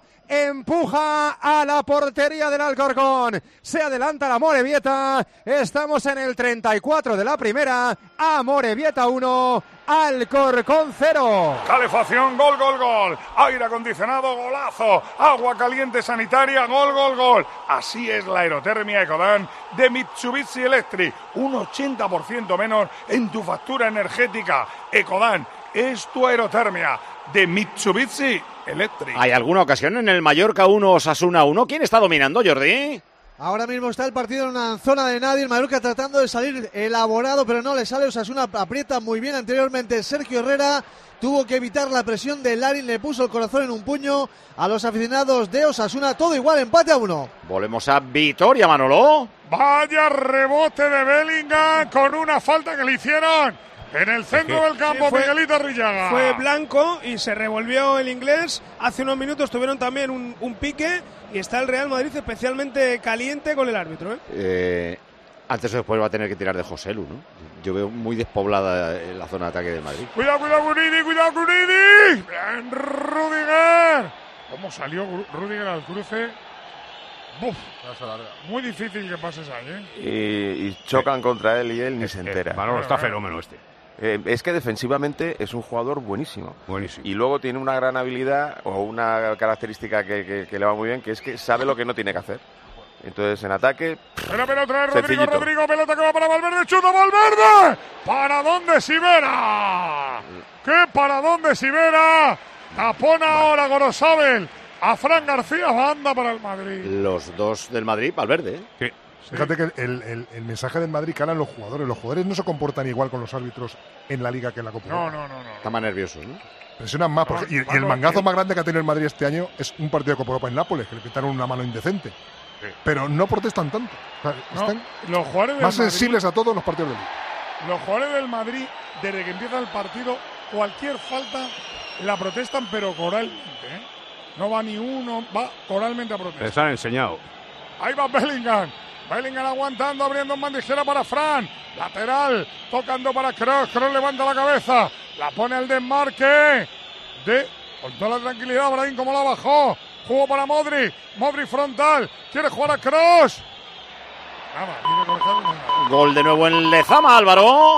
empuja a la portería del Alcorcón, se adelanta la Morevieta, estamos en el treinta y cuatro de la primera, a Morevieta uno, Alcorcón cero. Calefacción, gol, gol, gol. Aire acondicionado, golazo. Agua caliente sanitaria, gol, gol, gol. Así es la aerotermia Ecodan de Mitsubishi Electric. Un ochenta por ciento menos en tu factura energética. Ecodan es tu aerotermia de Mitsubishi Electric. ¿Hay alguna ocasión en el Mallorca uno, Osasuna uno? ¿Quién está dominando, Jordi? Ahora mismo está el partido en una zona de nadie. El Mallorca tratando de salir elaborado, pero no le sale. Osasuna aprieta muy bien anteriormente. Sergio Herrera tuvo que evitar la presión de Larin. Le puso el corazón en un puño a los aficionados de Osasuna. Todo igual, empate a uno. Volvemos a Vitoria, Manolo. Vaya rebote de Bellingham con una falta que le hicieron en el centro del campo. Sí, fue- Miguelito Rillaga. Fue blanco y se revolvió el inglés. Hace unos minutos tuvieron también un, un pique y está el Real Madrid especialmente caliente con el árbitro, ¿eh? Eh, antes o después va a tener que tirar de Joselu, ¿no? Yo veo muy despoblada eh, la zona de ataque del Madrid. Cuidado, cuidado, Guridi, cuidado, Guridi. Bien, Rudiger. ¿Cómo salió Gru- Rudiger al cruce? Buf, muy difícil que pases ahí, ¿eh? Y, y chocan contra él y él ni se entera. Manolo, está fenómeno este. Eh, es que defensivamente es un jugador buenísimo. Buenísimo. Y luego tiene una gran habilidad o una característica que, que- que le va muy bien, que es que sabe lo que no tiene que hacer. Entonces, en ataque, Espera, pero otra vez Rodrigo, Sencillito. Rodrigo, pelota que va para Valverde, chuta Valverde. ¿Para dónde Sibera? ¿Qué para dónde Sibera? Tapona ahora Gorosabel. A Fran García, banda para el Madrid. Los dos del Madrid, Valverde. ¿eh? Sí, Fíjate que el, el, el mensaje del Madrid cala en los jugadores. Los jugadores no se comportan igual con los árbitros en la Liga que en la Copa. No, no, no, no. Están más nerviosos, ¿no? Presionan más. Porque, y, y el mangazo más grande que ha tenido el Madrid este año es un partido de Copa Europa en Nápoles, que le quitaron una mano indecente. Sí. Pero no protestan tanto. O sea, no, están los jugadores más del sensibles Madrid, a todos los partidos del Liga. Los jugadores del Madrid, desde que empieza el partido, cualquier falta la protestan, pero coralmente, ¿eh? No va ni uno, va coralmente a protestar. Les han enseñado. Ahí va Bellingham. Bellingham aguantando, abriendo en banda izquierda para Fran. Lateral, tocando para Kroos. Kroos levanta la cabeza. La pone al desmarque. De, con toda la tranquilidad, Brahim, como la bajó. Jugó para Modric. Modric frontal. Quiere jugar a Kroos. Nada, tiene que coger. Gol de nuevo en Lezama, Álvaro.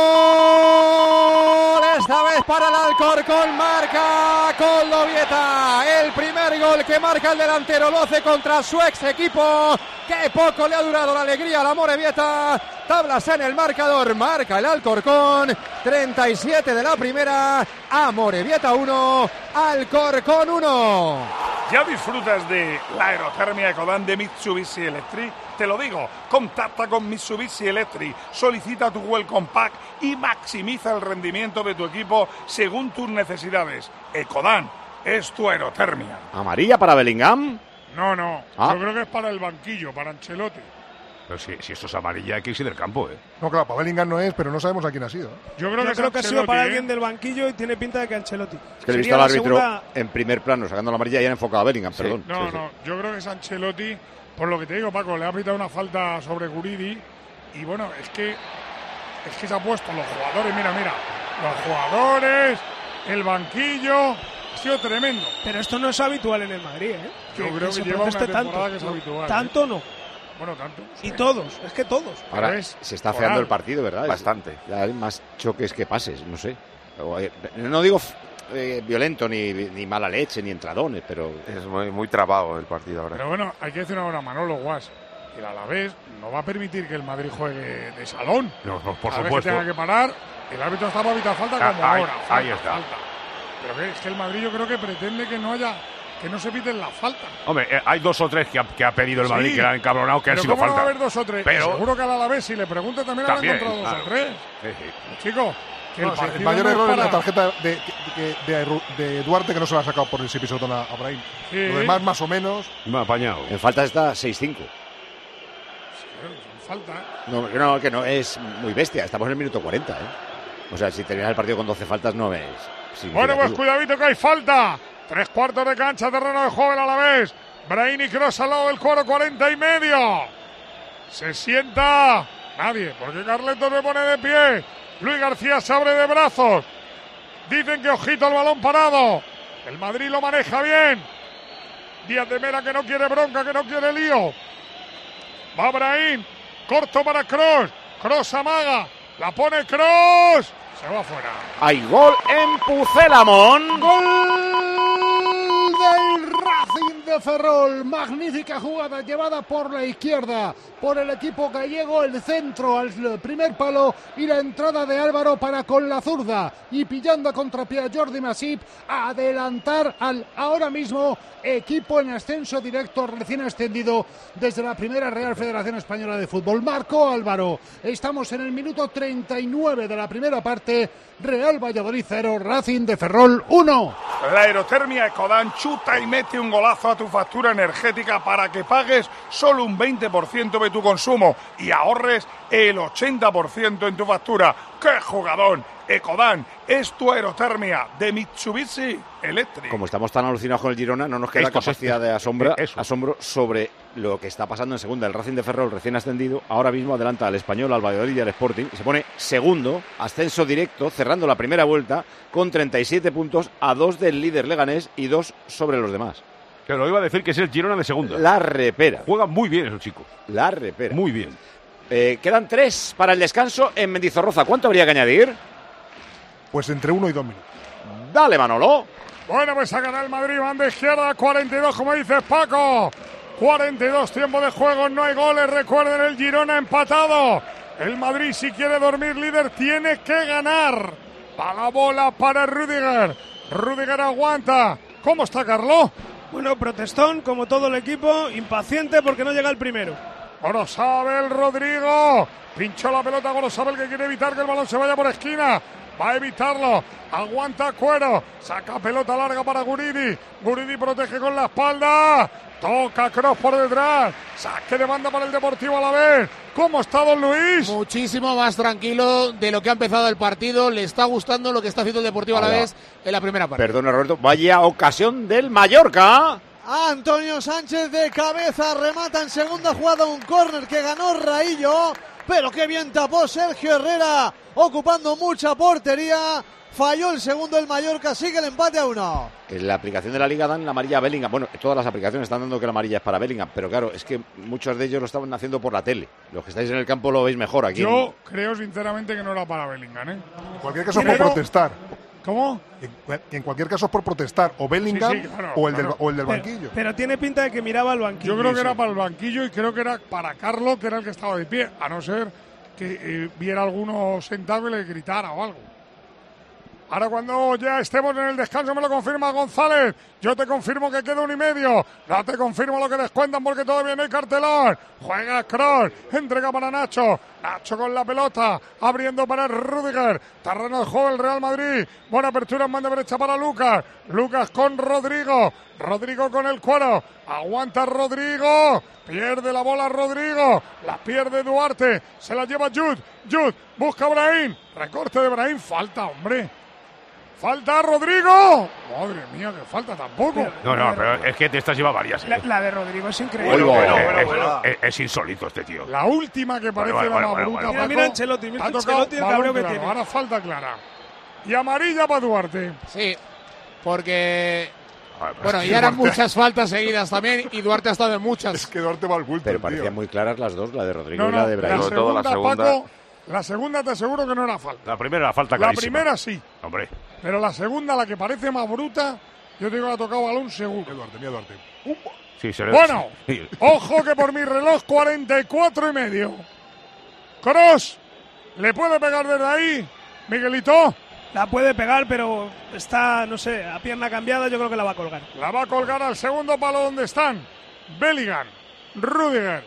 ¡Gol! Esta vez para el Alcorcón, marca Coldovieta. El primer gol que marca el delantero lo hace contra su ex equipo. ¡Qué poco le ha durado la alegría a la Amorebieta! Tablas en el marcador, marca el Alcorcón. treinta y siete de la primera. Amorebieta uno, Alcorcón uno. ¿Ya disfrutas de la aerotermia Ecodan de Mitsubishi Electric? Te lo digo, contacta con Mitsubishi Electric, solicita tu Welcome Pack y maximiza el rendimiento de tu equipo según tus necesidades. Ecodan es tu aerotermia. ¿Amarilla para Bellingham? No, no, ah. yo creo que es para el banquillo, para Ancelotti. Pero si, si esto es amarilla, hay que irse del campo, ¿eh? No, claro, para Bellingham no es, pero no sabemos a quién ha sido. Yo creo, yo que, creo que ha sido para ¿eh? alguien del banquillo y tiene pinta de que Ancelotti. Es que le he visto al árbitro segunda... en primer plano, sacando la amarilla y han enfocado a Bellingham, sí. perdón. No, sí, no, sí. yo creo que es Ancelotti. Por lo que te digo, Paco, le ha aplicado una falta sobre Guridi. Y bueno, es que es que se ha puesto los jugadores, mira, mira. Los jugadores, el banquillo. Ha sido tremendo. Pero esto no es habitual en el Madrid, ¿eh? Yo que, creo que que se lleva una temporada tanto. que es habitual. Tanto ¿eh? no. Bueno, tanto. Y todos, es que todos. Ahora ¿Ves? se está feando el partido, ¿verdad? Bastante. Ya hay más choques que pases, no sé. No digo eh, violento, ni, ni mala leche, ni entradones, pero... Es muy, muy trabado el partido ahora. Pero bueno, hay que decir una hora, Manolo Guas. El Alavés no va a permitir que el Madrid juegue de salón. No, no, por a supuesto. Vez que tenga que parar, el árbitro está para evitar falta como ah, ahí, ahora. Falta, ahí está. Falta. Pero que es que el Madrid yo creo que pretende que no haya, que no se piten las faltas. Hombre, eh, hay dos o tres que ha, que ha pedido el Madrid, sí, que le han encabronado, que han sido falta. falta. Va a haber dos o tres. Pero seguro que al Alavés, si le pregunta, también, también habrá encontrado dos ah, o tres. Sí, sí. Chicos, que no, el, sí, el mayor no error es es la tarjeta de, de, de, de Duarte, que no se la ha sacado por el pisotón a Brahim. Sí. Lo demás, más o menos. Me ha apañado. En falta está seis cinco. Falta. No, no, que no es muy bestia. Estamos en el minuto cuarenta, ¿eh? O sea, si terminas el partido con doce faltas no es... Bueno, pues cuidadito que hay falta. Tres cuartos de cancha, terreno de juego a la vez. Brahim y Kroos al lado del cuadro, cuarenta y medio. Se sienta nadie, porque Carleto se pone de pie. Luis García se abre de brazos. Dicen que ojito al balón parado. El Madrid lo maneja bien. Díaz de Mera que no quiere bronca, que no quiere lío. Va Brahim. Corto para Kroos. Kroos amaga. La pone Kroos. Se va afuera. Hay gol en Pucelamón. Gol del Racing de Ferrol. Magnífica jugada llevada por la izquierda por el equipo gallego. El centro al primer palo y la entrada de Álvaro para con la zurda. Y pillando a contrapié a Jordi Masip a adelantar al ahora mismo equipo en ascenso directo recién ascendido desde la primera Real Federación Española de Fútbol. Marcó Álvaro. Estamos en el minuto treinta y nueve de la primera parte. Real Valladolid cero, Racing de Ferrol uno. La aerotermia Ecodan chuta y mete un golazo a tu factura energética para que pagues solo un veinte por ciento de tu consumo y ahorres el ochenta por ciento en tu factura. ¡Qué jugadón! Ecodan es tu aerotermia de Mitsubishi Electric. Como estamos tan alucinados con el Girona, no nos queda Esto capacidad de asombra, asombro sobre lo que está pasando en segunda. El Racing de Ferrol, recién ascendido, ahora mismo adelanta al Español, al Valladolid y al Sporting. Se pone segundo, ascenso directo, cerrando la primera vuelta con treinta y siete puntos a dos del líder Leganés y dos sobre los demás. Que lo iba a decir que es el Girona de segunda. La repera. Juega muy bien esos chicos. La repera. Muy bien. Eh, quedan tres para el descanso en Mendizorroza. ¿Cuánto habría que añadir? Pues entre uno y dos minutos. Dale, Manolo. Bueno, pues sacará el Madrid, banda izquierda, cuarenta y dos, como dices Paco. cuarenta y dos, tiempo de juego, no hay goles. Recuerden, el Girona empatado. El Madrid, si quiere dormir líder, tiene que ganar. Va la bola para Rüdiger. Rüdiger aguanta. ¿Cómo está, Carlo? Bueno, protestón, como todo el equipo, impaciente porque no llega el primero. Gorosabel, Rodrigo. Pinchó la pelota Gorosabel, que quiere evitar que el balón se vaya por esquina. Va a evitarlo. Aguanta Cuero. Saca pelota larga para Guridi. Guridi protege con la espalda. Toca Kroos por detrás. Saque de banda para el Deportivo Alavés. ¿Cómo está Don Luis? Muchísimo más tranquilo de lo que ha empezado el partido. Le está gustando lo que está haciendo el Deportivo Alavés en la primera parte. Perdona, Roberto. Vaya ocasión del Mallorca. Antonio Sánchez de cabeza remata en segunda jugada un córner que ganó Raillo, pero qué bien tapó Sergio Herrera, ocupando mucha portería. Falló el segundo el Mallorca, sigue el empate a uno. En la aplicación de la Liga dan la amarilla a Bellingham. Bueno, todas las aplicaciones están dando que la amarilla es para Bellingham, pero claro, es que muchos de ellos lo estaban haciendo por la tele. Los que estáis en el campo lo veis mejor aquí. Yo creo sinceramente que no era para Bellingham, ¿eh? En cualquier caso es por protestar. ¿Cómo? En, en cualquier caso es por protestar, o Bellingham sí, sí, claro, o, el claro. del, o el del pero, banquillo. Pero tiene pinta de que miraba al banquillo. Yo creo que era para el banquillo y creo que era para Carlos, que era el que estaba de pie, a no ser que eh, viera alguno sentado y le gritara o algo. Ahora cuando ya estemos en el descanso me lo confirma González. Yo te confirmo que queda un y medio. No te confirmo lo que descuentan porque todavía no hay cartelón. Juega Kroos. Entrega para Nacho. Nacho con la pelota. Abriendo para Rüdiger. Terreno de juego el Real Madrid. Buena apertura en banda derecha para Lucas. Lucas con Rodrigo. Rodrigo con el Cuero. Aguanta Rodrigo. Pierde la bola Rodrigo. La pierde Duarte. Se la lleva Jude. Jude busca a Brahim. Recorte de Brahim. Falta, hombre. ¡Falta Rodrigo! Madre mía, que falta tampoco. No, no, pero es que te estás llevando varias. ¿eh? La, la de Rodrigo es increíble. Bueno, bueno, bueno, bueno, bueno. Es, es insólito este tío. La última que parece bueno, bueno, la más bueno, bruta. bueno, Mira, mira Ancelotti, mira Ancelotti el cabreo que tiene. Ahora falta clara. Y amarilla para Duarte. Sí, porque... Ver, bueno, ya eran muchas faltas seguidas también y Duarte ha estado en muchas. Es que Duarte va al culto. Pero parecían muy claras las dos, la de Rodrigo no, y la no, de Brahim. La segunda, toda la segunda. Paco, la segunda te aseguro que no era falta. La primera la falta La clarísima. primera sí. Hombre. Pero la segunda, la que parece más bruta, yo digo que la ha tocado balón seguro. Duarte, mira Duarte. Uh, Sí, se le... bueno, sí. ojo que por mi reloj cuarenta y cuatro y medio. Kroos, ¿le puede pegar desde ahí? Miguelito. La puede pegar, pero está, no sé, a pierna cambiada, yo creo que la va a colgar. La va a colgar al segundo palo donde están Bellingham, Rüdiger,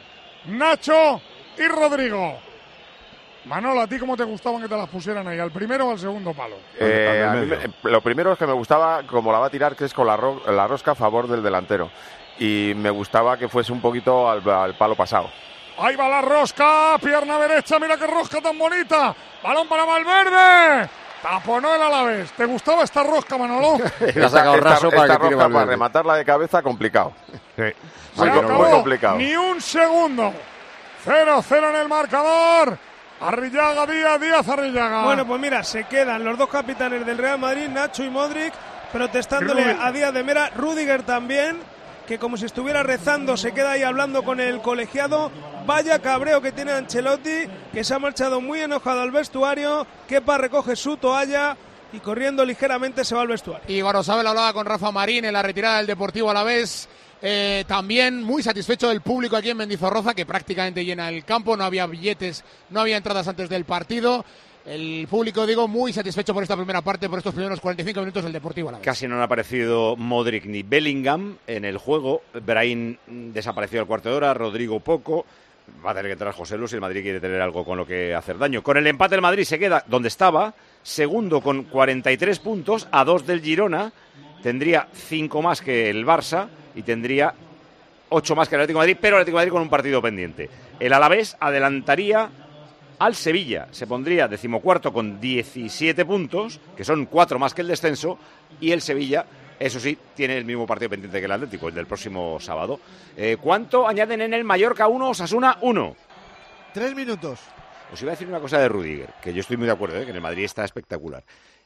Nacho y Rodrigo. Manolo, ¿a ti cómo te gustaban que te las pusieran ahí? ¿Al primero o al segundo palo? Eh, a mí me, lo primero es que me gustaba como la va a tirar, que es con la, ro la rosca a favor del delantero. Y me gustaba que fuese un poquito al, al palo pasado. Ahí va la rosca, pierna derecha, mira qué rosca tan bonita. Balón para Valverde. Taponó el Alavés. ¿Te gustaba esta rosca, Manolo? esta, ha sacado esta, raso esta, para, esta que rosca para rematarla de cabeza, complicado. Sí. Se muy, acabó. Muy complicado. Ni un segundo. cero cero en el marcador. Arrillaga, Díaz, Díaz, Arrillaga. Bueno, pues mira, se quedan los dos capitanes del Real Madrid, Nacho y Modric, protestándole Rudiger. a Díaz de Mera. Rüdiger también, que como si estuviera rezando, se queda ahí hablando con el colegiado. Vaya cabreo que tiene Ancelotti, que se ha marchado muy enojado al vestuario. Kepa recoge su toalla y corriendo ligeramente se va al vestuario. Y Gorosabel hablaba con Rafa Marín en la retirada del Deportivo Alavés. Eh, también muy satisfecho del público aquí en Mendizorroza, que prácticamente llena el campo. No había billetes, no había entradas antes del partido. El público, digo, muy satisfecho por esta primera parte, por estos primeros cuarenta y cinco minutos del Deportivo Alavés. Casi no han aparecido Modric ni Bellingham en el juego. Brahim desapareció al cuarto de hora, Rodrigo poco. Va a tener que entrar José Lu si el Madrid quiere tener algo con lo que hacer daño. Con el empate el Madrid se queda donde estaba, segundo con cuarenta y tres puntos, a dos del Girona. Tendría cinco más que el Barça y tendría ocho más que el Atlético de Madrid, pero el Atlético de Madrid con un partido pendiente. El Alavés adelantaría al Sevilla, se pondría decimocuarto con diecisiete puntos, que son cuatro más que el descenso, y el Sevilla, eso sí, tiene el mismo partido pendiente que el Atlético, el del próximo sábado. Eh, ¿Cuánto añaden en el Mallorca uno, Osasuna uno? Tres minutos. Os iba a decir una cosa de Rüdiger, que yo estoy muy de acuerdo, ¿eh? Que en el Madrid está espectacular.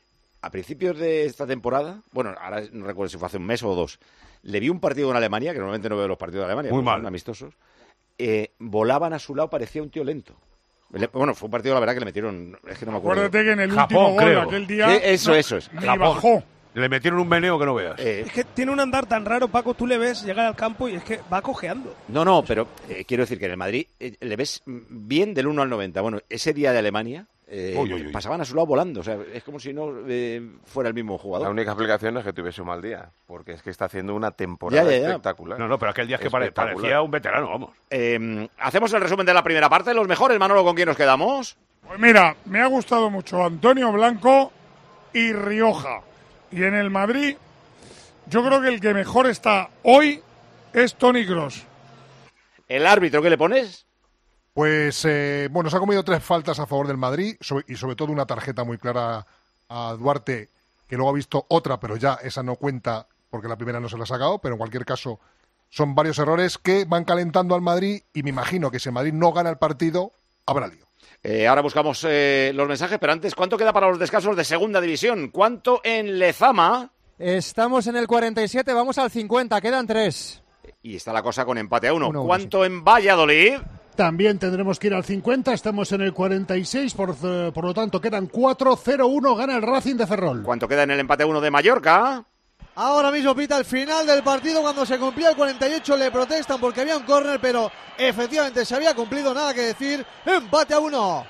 A principios de esta temporada, bueno, ahora no recuerdo si fue hace un mes o dos, le vi un partido en Alemania, que normalmente no veo los partidos de Alemania, muy mal, son amistosos, eh, volaban a su lado, parecía un tío lento. Le, bueno, fue un partido, la verdad, que le metieron, es que no me acuerdo. Acuérdate que en el Japón, último gol, creo. aquel día... Sí, eso, no, eso es. Ni Japón. bajó. Le metieron un meneo que no veas. Eh, Es que tiene un andar tan raro, Paco, tú le ves llegar al campo y es que va cojeando. No, no, pero eh, quiero decir que en el Madrid eh, le ves bien del uno al noventa. Bueno, ese día de Alemania Eh, uy, uy, uy. Pasaban a su lado volando, o sea, es como si no eh, fuera el mismo jugador. La única explicación es que tuviese un mal día, porque es que está haciendo una temporada ya, ya, ya. espectacular. No, no, pero aquel día es que parecía un veterano, vamos. Eh, Hacemos el resumen de la primera parte, los mejores. Manolo, ¿con quién nos quedamos? Pues mira, me ha gustado mucho Antonio Blanco y Rioja. Y en el Madrid, yo creo que el que mejor está hoy es Toni Kroos. ¿El árbitro qué le pones? Pues, eh, bueno, se ha comido tres faltas a favor del Madrid sobre, y sobre todo una tarjeta muy clara a Duarte, que luego ha visto otra, pero ya esa no cuenta porque la primera no se la ha sacado, pero en cualquier caso son varios errores que van calentando al Madrid y me imagino que si el Madrid no gana el partido, habrá lío. Eh, ahora buscamos eh, los mensajes, pero antes, ¿cuánto queda para los descansos de segunda división? ¿Cuánto en Lezama? Estamos en el cuarenta y siete, vamos al cincuenta, quedan tres. Y está la cosa con empate a uno. uno ¿Cuánto sí. en Valladolid? También tendremos que ir al cincuenta, estamos en el cuarenta y seis, por, por lo tanto quedan cuatro, cero uno, gana el Racing de Ferrol. ¿Cuánto queda en el empate a uno de Mallorca? Ahora mismo pita el final del partido, cuando se cumplía el cuarenta y ocho le protestan porque había un córner, pero efectivamente se había cumplido, nada que decir, empate a uno.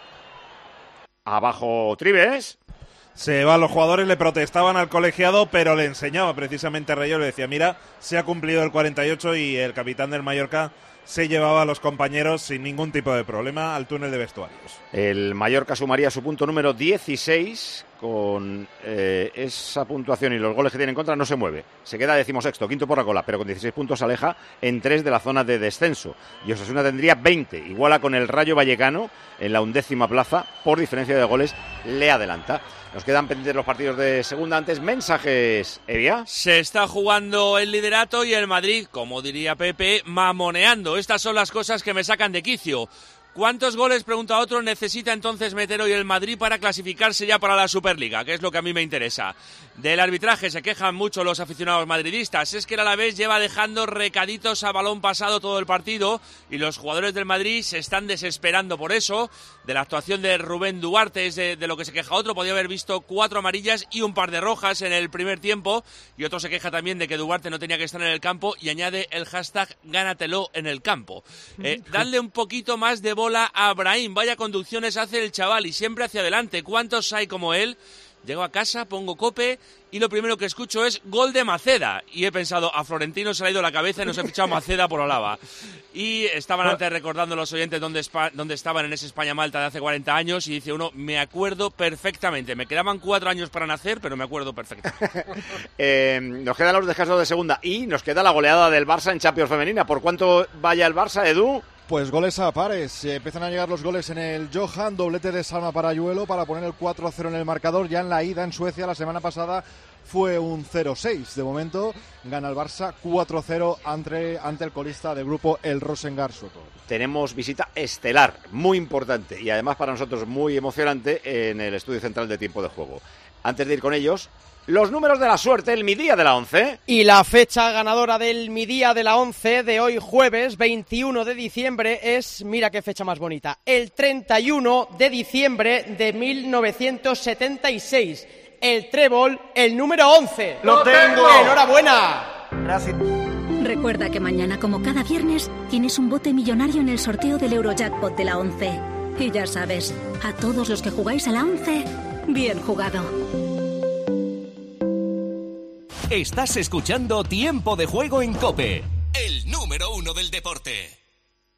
Abajo Tribes. Se van los jugadores, le protestaban al colegiado, pero le enseñaba precisamente a Rayo, le decía, mira, se ha cumplido el cuarenta y ocho y el capitán del Mallorca se llevaba a los compañeros sin ningún tipo de problema al túnel de vestuarios. El Mallorca sumaría su punto número dieciséis, con eh, esa puntuación y los goles que tiene en contra no se mueve. Se queda decimosexto, quinto por la cola, pero con dieciséis puntos se aleja en tres de la zona de descenso. Y Osasuna tendría veinte, iguala con el Rayo Vallecano en la undécima plaza, por diferencia de goles le adelanta. Nos quedan pendientes los partidos de segunda. Antes, mensajes, Evia. Se está jugando el liderato y el Madrid, como diría Pepe, mamoneando. Estas son las cosas que me sacan de quicio. ¿Cuántos goles, pregunta otro, necesita entonces meter hoy el Madrid para clasificarse ya para la Superliga? Que es lo que a mí me interesa. Del arbitraje se quejan mucho los aficionados madridistas. Es que el Alavés lleva dejando recaditos a balón pasado todo el partido y los jugadores del Madrid se están desesperando por eso. De la actuación de Rubén Duarte es de, de lo que se queja otro. Podía haber visto cuatro amarillas y un par de rojas en el primer tiempo. Y otro se queja también de que Duarte no tenía que estar en el campo y añade el hashtag gánatelo en el campo. Eh, dadle un poquito más de bola a Brahim. Vaya conducciones hace el chaval y siempre hacia adelante. ¿Cuántos hay como él? Llego a casa, pongo Cope y lo primero que escucho es gol de Maceda. Y he pensado, a Florentino se le ha ido la cabeza y nos ha fichado Maceda por Olava. Y estaban antes recordando los oyentes dónde, dónde estaban en ese España-Malta de hace cuarenta años y dice uno, me acuerdo perfectamente. Me quedaban cuatro años para nacer, pero me acuerdo perfectamente. eh, nos quedan los descansos de segunda y nos queda la goleada del Barça en Champions Femenina. ¿Por cuánto vaya el Barça, Edu? Pues goles a pares, eh, empiezan a llegar los goles en el Johan, doblete de Salma para Ayuelo para poner el cuatro a cero en el marcador. Ya en la ida en Suecia la semana pasada fue un cero seis. De momento gana el Barça cuatro a cero ante, ante el colista del grupo, el Rosengard Soto. Tenemos visita estelar, muy importante y además para nosotros muy emocionante en el estudio central de Tiempo de Juego. Antes de ir con ellos, los números de la suerte, el midía de la once. Y la fecha ganadora del midía de la once de hoy jueves veintiuno de diciembre es, mira qué fecha más bonita, el treinta y uno de diciembre de mil novecientos setenta y seis. El trébol, el número once. ¡Lo tengo! ¡Enhorabuena! Gracias. Recuerda que mañana, como cada viernes, tienes un bote millonario en el sorteo del Eurojackpot de la once. Y ya sabes, a todos los que jugáis a la once, bien jugado. Estás escuchando Tiempo de Juego en COPE, el número uno del deporte.